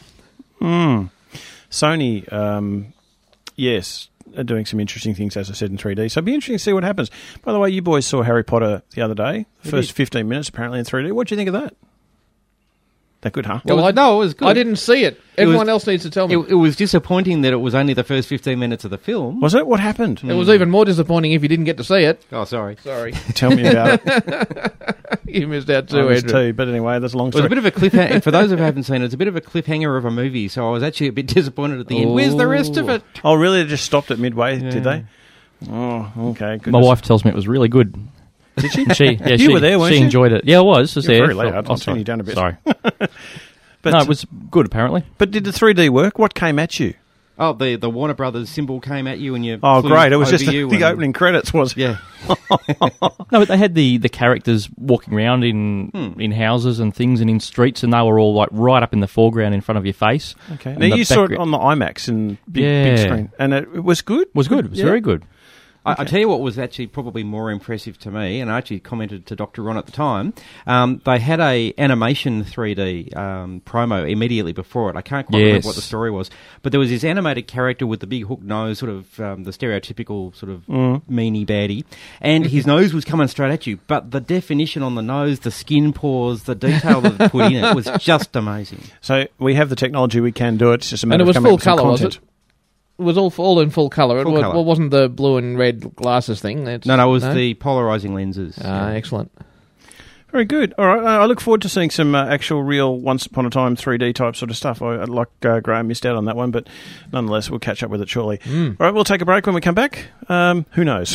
Sony, yes, are doing some interesting things, as I said, in 3D. So it'll be interesting to see what happens. By the way, you boys saw Harry Potter the other day. The first 15 minutes, apparently, in 3D. What do you think of that? That good, huh? Well, no, it was good. I didn't see it. Everyone else needs to tell me. It was disappointing that it was only the first 15 minutes of the film. Was it? What happened? It was even more disappointing if you didn't get to see it. Oh, sorry. Tell me about it. You missed out too, Andrew. But anyway, that's a long story. It was a bit of a cliffhanger. For those who haven't seen it, it's a bit of a cliffhanger of a movie, so I was actually a bit disappointed at the end. Where's the rest of it? Oh, really? They just stopped at midway, did they? Oh, okay. Goodness. My wife tells me it was really good. Did she? You were there, weren't you? She enjoyed it. Yeah, I was. You were very loud. I'll turn you down a bit. Sorry. But no, it was good, apparently. But did the 3D work? What came at you? Oh, the Warner Brothers symbol came at you and you... Oh, great. It was just the opening credits, was it? Yeah. No, but they had the characters walking around in houses and things and in streets, and they were all like right up in the foreground in front of your face. Okay. Now, you saw it on the IMAX in big screen, and it was good? It was good. It was very good. I tell you what was actually probably more impressive to me, and I actually commented to Dr. Ron at the time, they had a animation 3D promo immediately before it. I can't quite remember what the story was, but there was this animated character with the big hook nose, sort of the stereotypical sort of meanie baddie, and his nose was coming straight at you, but the definition on the nose, the skin pores, the detail that they put in it was just amazing. So we have the technology, we can do it, it's just a matter of coming up with full some colour, content. was it? It was all in full colour. It wasn't the blue and red glasses thing. No, it was the polarising lenses. Excellent. Very good. All right, I look forward to seeing some actual real Once Upon a Time 3D type sort of stuff. Like Graham missed out on that one, but nonetheless, we'll catch up with it shortly. All right, we'll take a break when we come back. Who knows?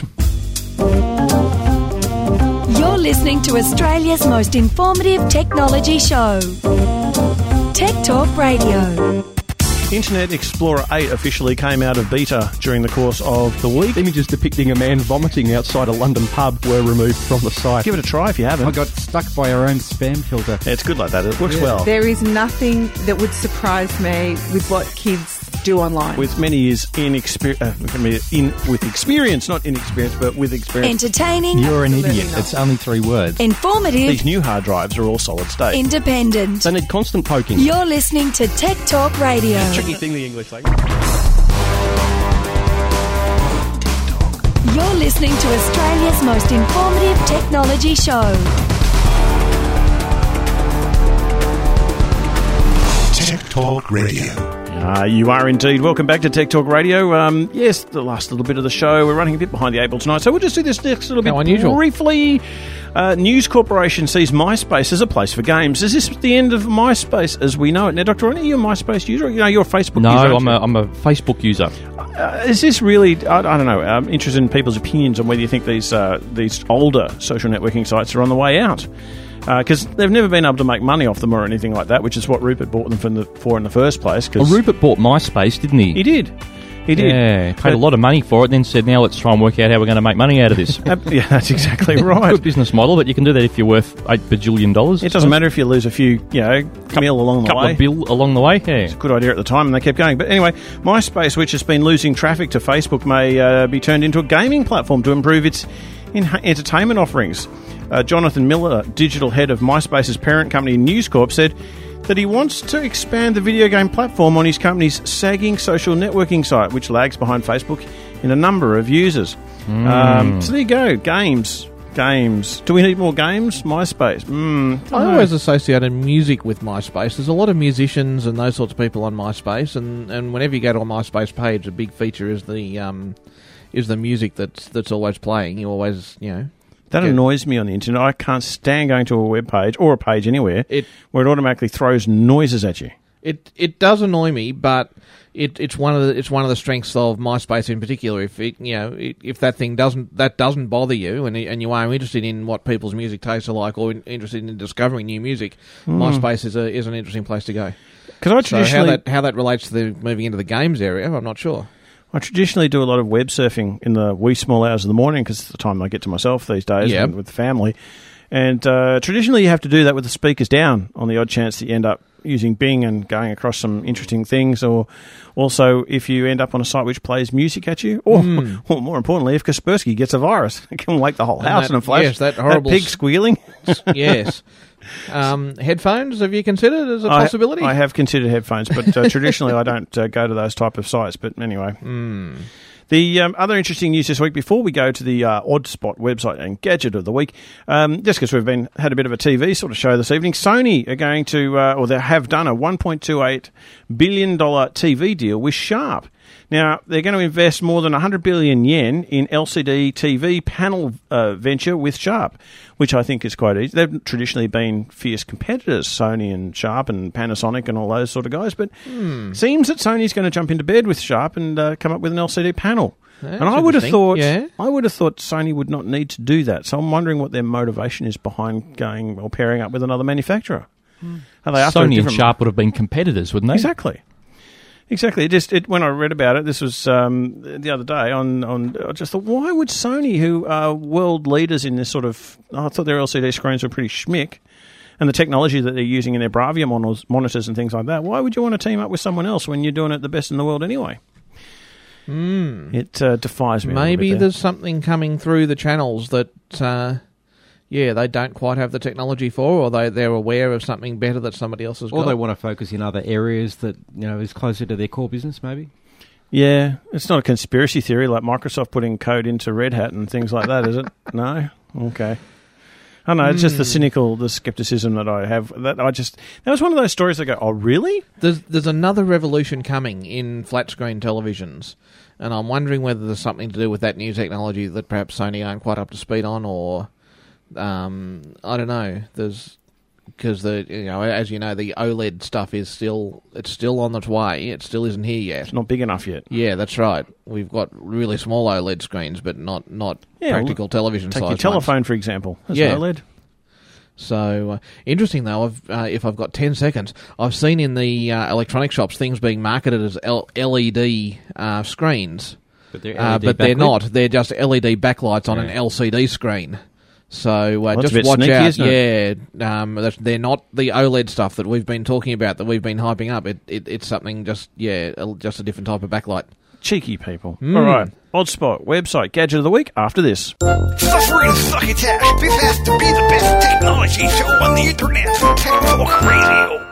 You're listening to Australia's most informative technology show, Tech Talk Radio. Internet Explorer 8 officially came out of beta during the course of the week. Images depicting a man vomiting outside a London pub were removed from the site. Give it a try if you haven't. I got stuck by our own spam filter. Yeah, it's good like that. It works well. There is nothing that would surprise me with what kids do online. With many years with experience, not inexperience, but with experience. Entertaining. You're an idiot. It's only 3 words. Informative. These new hard drives are all solid state. Independent. They need constant poking. You're listening to Tech Talk Radio. Tricky thing, the English like. You're listening to Australia's most informative technology show. Tech Talk Radio. You are indeed. Welcome back to Tech Talk Radio. Yes, the last little bit of the show. We're running a bit behind the 8 ball tonight, so we'll just do this next little bit unusual. Briefly. News Corporation sees MySpace as a place for games. Is this the end of MySpace as we know it? Now, Dr. Ronnie, are you a MySpace user? You're a Facebook user. No, I'm a Facebook user. Is this really, I don't know, I'm interested in people's opinions on whether you think these older social networking sites are on the way out. Because they've never been able to make money off them or anything like that, which is what Rupert bought them for in the first place. Rupert bought MySpace, didn't he? He did. He did. Yeah, paid a lot of money for it, and then said, now let's try and work out how we're going to make money out of this. Yeah, that's exactly right. Good business model, but you can do that if you're worth $8 bajillion. It doesn't matter if you lose a few, mil along the way. Couple of bill along the way, yeah. It's a good idea at the time, and they kept going. But anyway, MySpace, which has been losing traffic to Facebook, may be turned into a gaming platform to improve its entertainment offerings. Jonathan Miller, digital head of MySpace's parent company News Corp, said that he wants to expand the video game platform on his company's sagging social networking site, which lags behind Facebook in a number of users. So there you go, games. Do we need more games? MySpace. I always associated music with MySpace. There's a lot of musicians and those sorts of people on MySpace, and whenever you go to a MySpace page, a big feature is the music that's always playing. You always, That annoys me on the internet. I can't stand going to a web page or a page anywhere where it automatically throws noises at you. It does annoy me, but it's one of the strengths of MySpace in particular. If that thing doesn't bother you, and you are interested in what people's music tastes are like, or interested in discovering new music, MySpace is an interesting place to go. Because how that relates to the moving into the games area, I'm not sure. I traditionally do a lot of web surfing in the wee small hours of the morning because it's the time I get to myself these days and with the family. And traditionally you have to do that with the speakers down on the odd chance that you end up using Bing and going across some interesting things, or also if you end up on a site which plays music at you, or more importantly, if Kaspersky gets a virus, it can wake the whole house in a flash. Yes, that horrible... That pig squealing. Yes. Headphones, have you considered as a possibility? I have considered headphones, but traditionally I don't go to those type of sites. But anyway. The other interesting news this week, before we go to the Oddspot website and gadget of the week, just because we've had a bit of a TV sort of show this evening, Sony are going to, or they have done a $1.28 billion TV deal with Sharp. Now, they're going to invest more than 100 billion yen in LCD TV panel venture with Sharp, which I think is quite easy. They've traditionally been fierce competitors, Sony and Sharp and Panasonic and all those sort of guys, but seems that Sony's going to jump into bed with Sharp and come up with an LCD panel. That's and I would have thought Sony would not need to do that. So I'm wondering what their motivation is behind going or pairing up with another manufacturer. Are they after Sony and Sharp would have been competitors, wouldn't they? Exactly. When I read about it, this was the other day, I just thought, why would Sony, who are world leaders in this sort of... I thought their LCD screens were pretty schmick, and the technology that they're using in their Bravia monitors and things like that, why would you want to team up with someone else when you're doing it the best in the world anyway? It defies me. Maybe there's something coming through the channels that... they don't quite have the technology for, or they're aware of something better that somebody else has got. Or they want to focus in other areas that is closer to their core business, maybe. Yeah, it's not a conspiracy theory like Microsoft putting code into Red Hat and things like that, is it? No? Okay. I don't know, it's just the skepticism that I have. That was one of those stories that go, oh, really? There's another revolution coming in flat-screen televisions, and I'm wondering whether there's something to do with that new technology that perhaps Sony aren't quite up to speed on, or... I don't know. Because as you know, the OLED stuff is still on its way. It still isn't here yet. It's not big enough yet. Yeah, that's right. We've got really small OLED screens, but not practical television size. Take your telephone, for example. That's OLED. So interesting though. If I've got 10 seconds, I've seen in the electronic shops things being marketed as LED screens, but they're not. They're just LED backlights on an LCD screen. So just watch sneaky, out. Isn't it? They're not the OLED stuff that we've been talking about, that we've been hyping up. It's something just a different type of backlight. Cheeky people. All right. Oddspot website gadget of the week after this. Suffering succotash. This has to be the best technology show on the internet. Tech Talk Radio.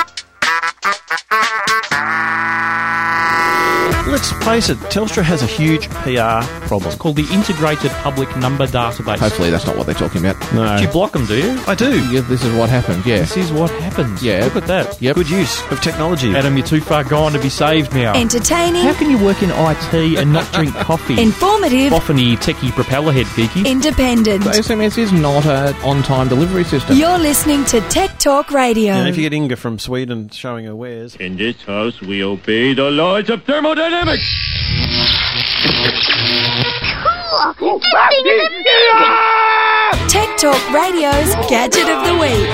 Let's face it, Telstra has a huge PR problem. It's called the Integrated Public Number Database. Hopefully that's not what they're talking about. No. Do you block them, do you? I do. Yeah, this is what happens, yeah. This is what happens. Yeah. Look at that. Yep. Good use of technology. Adam, you're too far gone to be saved now. Entertaining. How can you work in IT and not drink coffee? Informative. Boffiny, techie, propellerhead geeky. Independent. So SMS is not an on-time delivery system. You're listening to Tech Talk Radio. And if you get Inga from Sweden showing her wares. In this house, we obey the laws of thermodynamics. Cool. Tech Talk Radio's Gadget of the Week.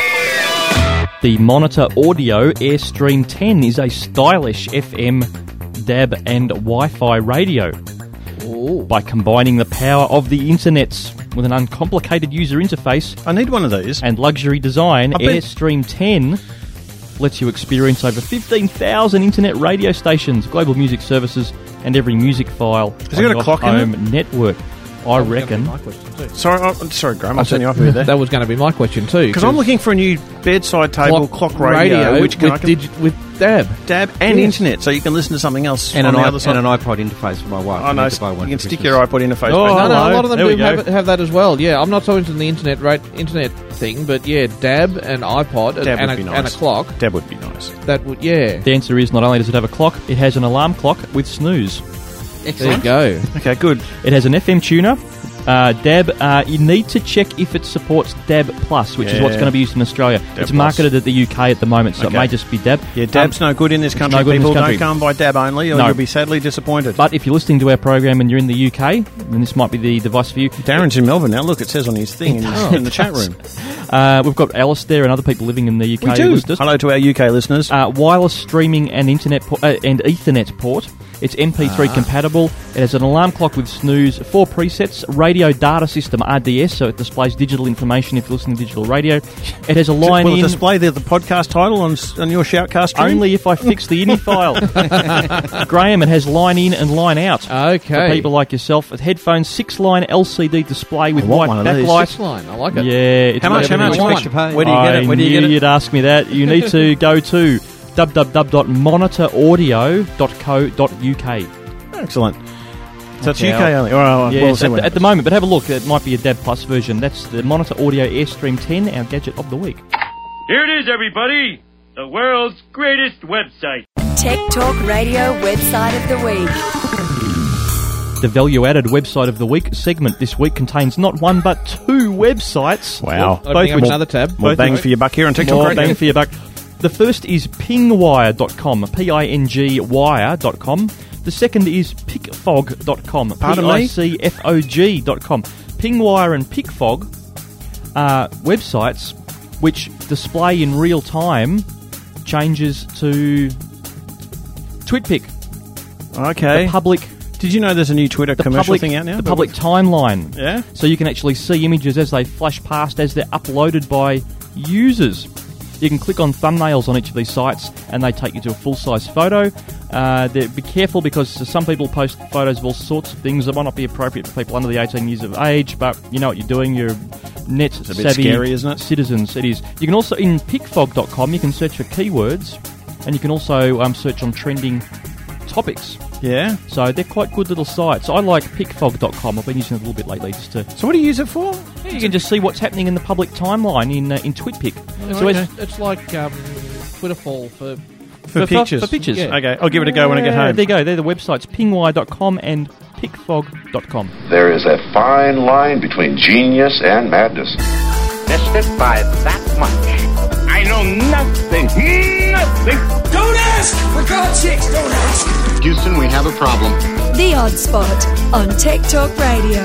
The Monitor Audio Airstream 10 is a stylish FM DAB and Wi-Fi radio. Ooh. By combining the power of the internets with an uncomplicated user interface. I need one of these. And luxury design, Airstream 10 lets you experience over 15,000 internet radio stations, global music services, and every music file Has it got a clock in it? network. I reckon. Sorry, Graham, I'm turning you off with that. That was going to be my question too. Because I'm looking for a new bedside table clock radio which can with DAB and internet, so you can listen to something else and on an the other side. And an iPod interface for my wife. Oh, no, you can stick your iPod interface. Oh, back. no, a lot of them There do have that as well. Yeah, I'm not so into the internet thing, but yeah, DAB and iPod and a clock. DAB would be nice. That would, yeah. The answer is not only does it have a clock, it has an alarm clock with snooze. Excellent. There you go. Okay, good. It has an FM tuner. DAB, you need to check if it supports DAB Plus, which is what's going to be used in Australia. DAB it's marketed at the UK at the moment, so it may just be DAB. Yeah, DAB's no good in this country. People don't come by DAB only, or you'll be sadly disappointed. But if you're listening to our program and you're in the UK, then this might be the device for you. Darren's in Melbourne now. Look, it says on his thing in the chat room. We've got Alice there and other people living in the UK. We do. Hello to our UK listeners. Wireless streaming and internet and Ethernet port. It's MP3 compatible. It has an alarm clock with snooze, 4 presets, radio data system RDS, so it displays digital information if you're listening to digital radio. It has a line-in. Will it display the podcast title on your Shoutcast stream? Only if I fix the INI file. Graham, it has line-in and line-out. Okay. For people like yourself. With headphones, 6-line LCD display with white backlight. 6-line, I like it. Yeah. How much? Where do you get it? Where do you get it? You'd ask me that. You need to go to www.monitoraudio.co.uk. Excellent. So it's UK only? Well, at the moment, but have a look. It might be a DAB Plus version. That's the Monitor Audio Airstream 10, our gadget of the week. Here it is, everybody. The world's greatest website. Tech Talk Radio website of the week. The value-added website of the week segment this week contains not one but 2 websites. Wow. Both with another tab. More bang for your buck here on TikTok. More bang for your buck. The first is pingwire.com, pingwire.com. The second is picfog.com, picfog.com. Pingwire and Picfog are websites which display in real time changes to TwitPic. Okay. The public... Did you know there's a new Twitter commercial thing out now? The public timeline. Yeah? So you can actually see images as they flash past, as they're uploaded by users. You can click on thumbnails on each of these sites and they take you to a full-size photo. Be careful because some people post photos of all sorts of things that might not be appropriate for people under the 18 years of age, but you know what you're doing. You're net-savvy, a bit scary, isn't it? Citizens. It is. You can also, in picfog.com, you can search for keywords and you can also search on trending topics. Yeah. So they're quite good little sites. I like picfog.com. I've been using it a little bit lately just to... So what do you use it for? Yeah, you can just see what's happening in the public timeline in TwitPic. So it's like Twitterfall for pictures. For pictures. Yeah. Okay, I'll give it a go when I get home. There you go. They're the websites, pingwire.com and picfog.com. There is a fine line between genius and madness. Missed it by that much. I know nothing. Nothing. Don't ask! For God's sakes, don't ask! Houston, we have a problem. The Odd Spot on Tech Talk Radio.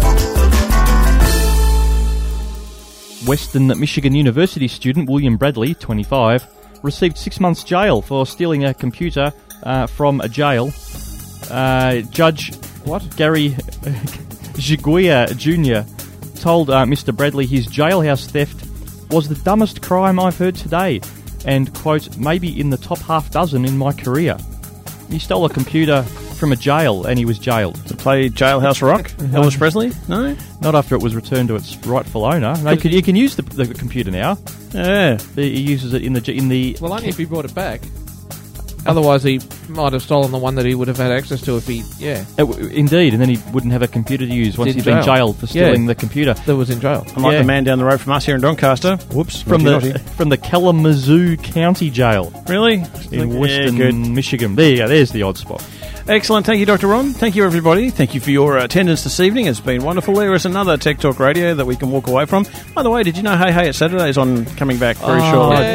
Western Michigan University student William Bradley, 25, received 6 months jail for stealing a computer from a jail. Judge Gary Jiguia Jr. told Mr. Bradley his jailhouse theft was the dumbest crime I've heard today, and, quote, maybe in the top half dozen in my career. He stole a computer from a jail and he was jailed. To play Jailhouse Rock? Elvis Presley? No? Not after it was returned to its rightful owner. No, you can use the computer now. Yeah. He uses it in the... Well, only if he brought it back. Otherwise, he might have stolen the one that he would have had access to if he... Yeah. Indeed, and then he wouldn't have a computer to use once he'd been jailed for stealing the computer. That was in jail. Unlike the man down the road from us here in Doncaster. Whoops. From the Kalamazoo County Jail. Really? In Western Michigan. There you go. There's the Odd Spot. Excellent. Thank you, Dr. Ron. Thank you, everybody. Thank you for your attendance this evening. It's been wonderful. There is another Tech Talk Radio that we can walk away from. By the way, did you know Hey Hey It's Saturday is on coming back very shortly? Yeah.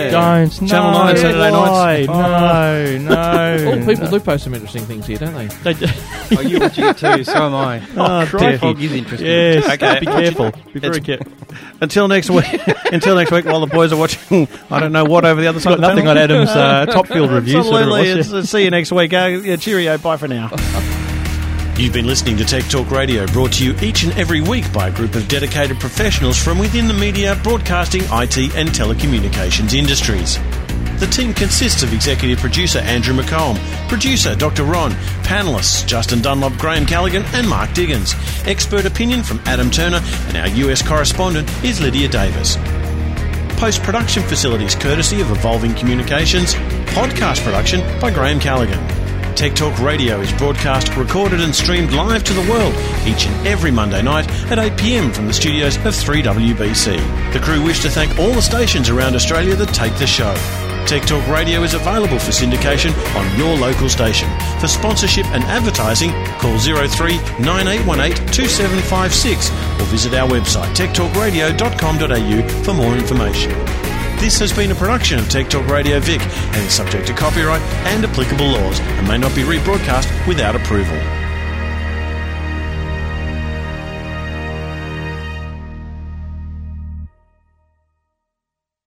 Don't. No, Channel 9 Saturday nights. No. All people do post some interesting things here, don't they? They do. Oh, you watch it too, so am I. Fog is interesting. Yes. Okay. Be careful. Be very careful. Until next week. While the boys are watching, I don't know what over the other side. Got nothing on Adam's top field review. Absolutely. See you next week. Cheerio. Bye for now. You've been listening to Tech Talk Radio, brought to you each and every week by a group of dedicated professionals from within the media, broadcasting, IT and telecommunications industries. The team consists of executive producer Andrew McComb, producer Dr. Ron, panellists Justin Dunlop, Graham Callaghan and Mark Diggins. Expert opinion from Adam Turner, and our US correspondent is Lydia Davis. Post-production facilities courtesy of Evolving Communications. Podcast production by Graham Callaghan. Tech Talk Radio is broadcast, recorded and streamed live to the world each and every Monday night at 8 p.m. from the studios of 3WBC. The crew wish to thank all the stations around Australia that take the show. Tech Talk Radio is available for syndication on your local station. For sponsorship and advertising, call 03 9818 2756 or visit our website techtalkradio.com.au for more information. This has been a production of Tech Talk Radio Vic and is subject to copyright and applicable laws and may not be rebroadcast without approval.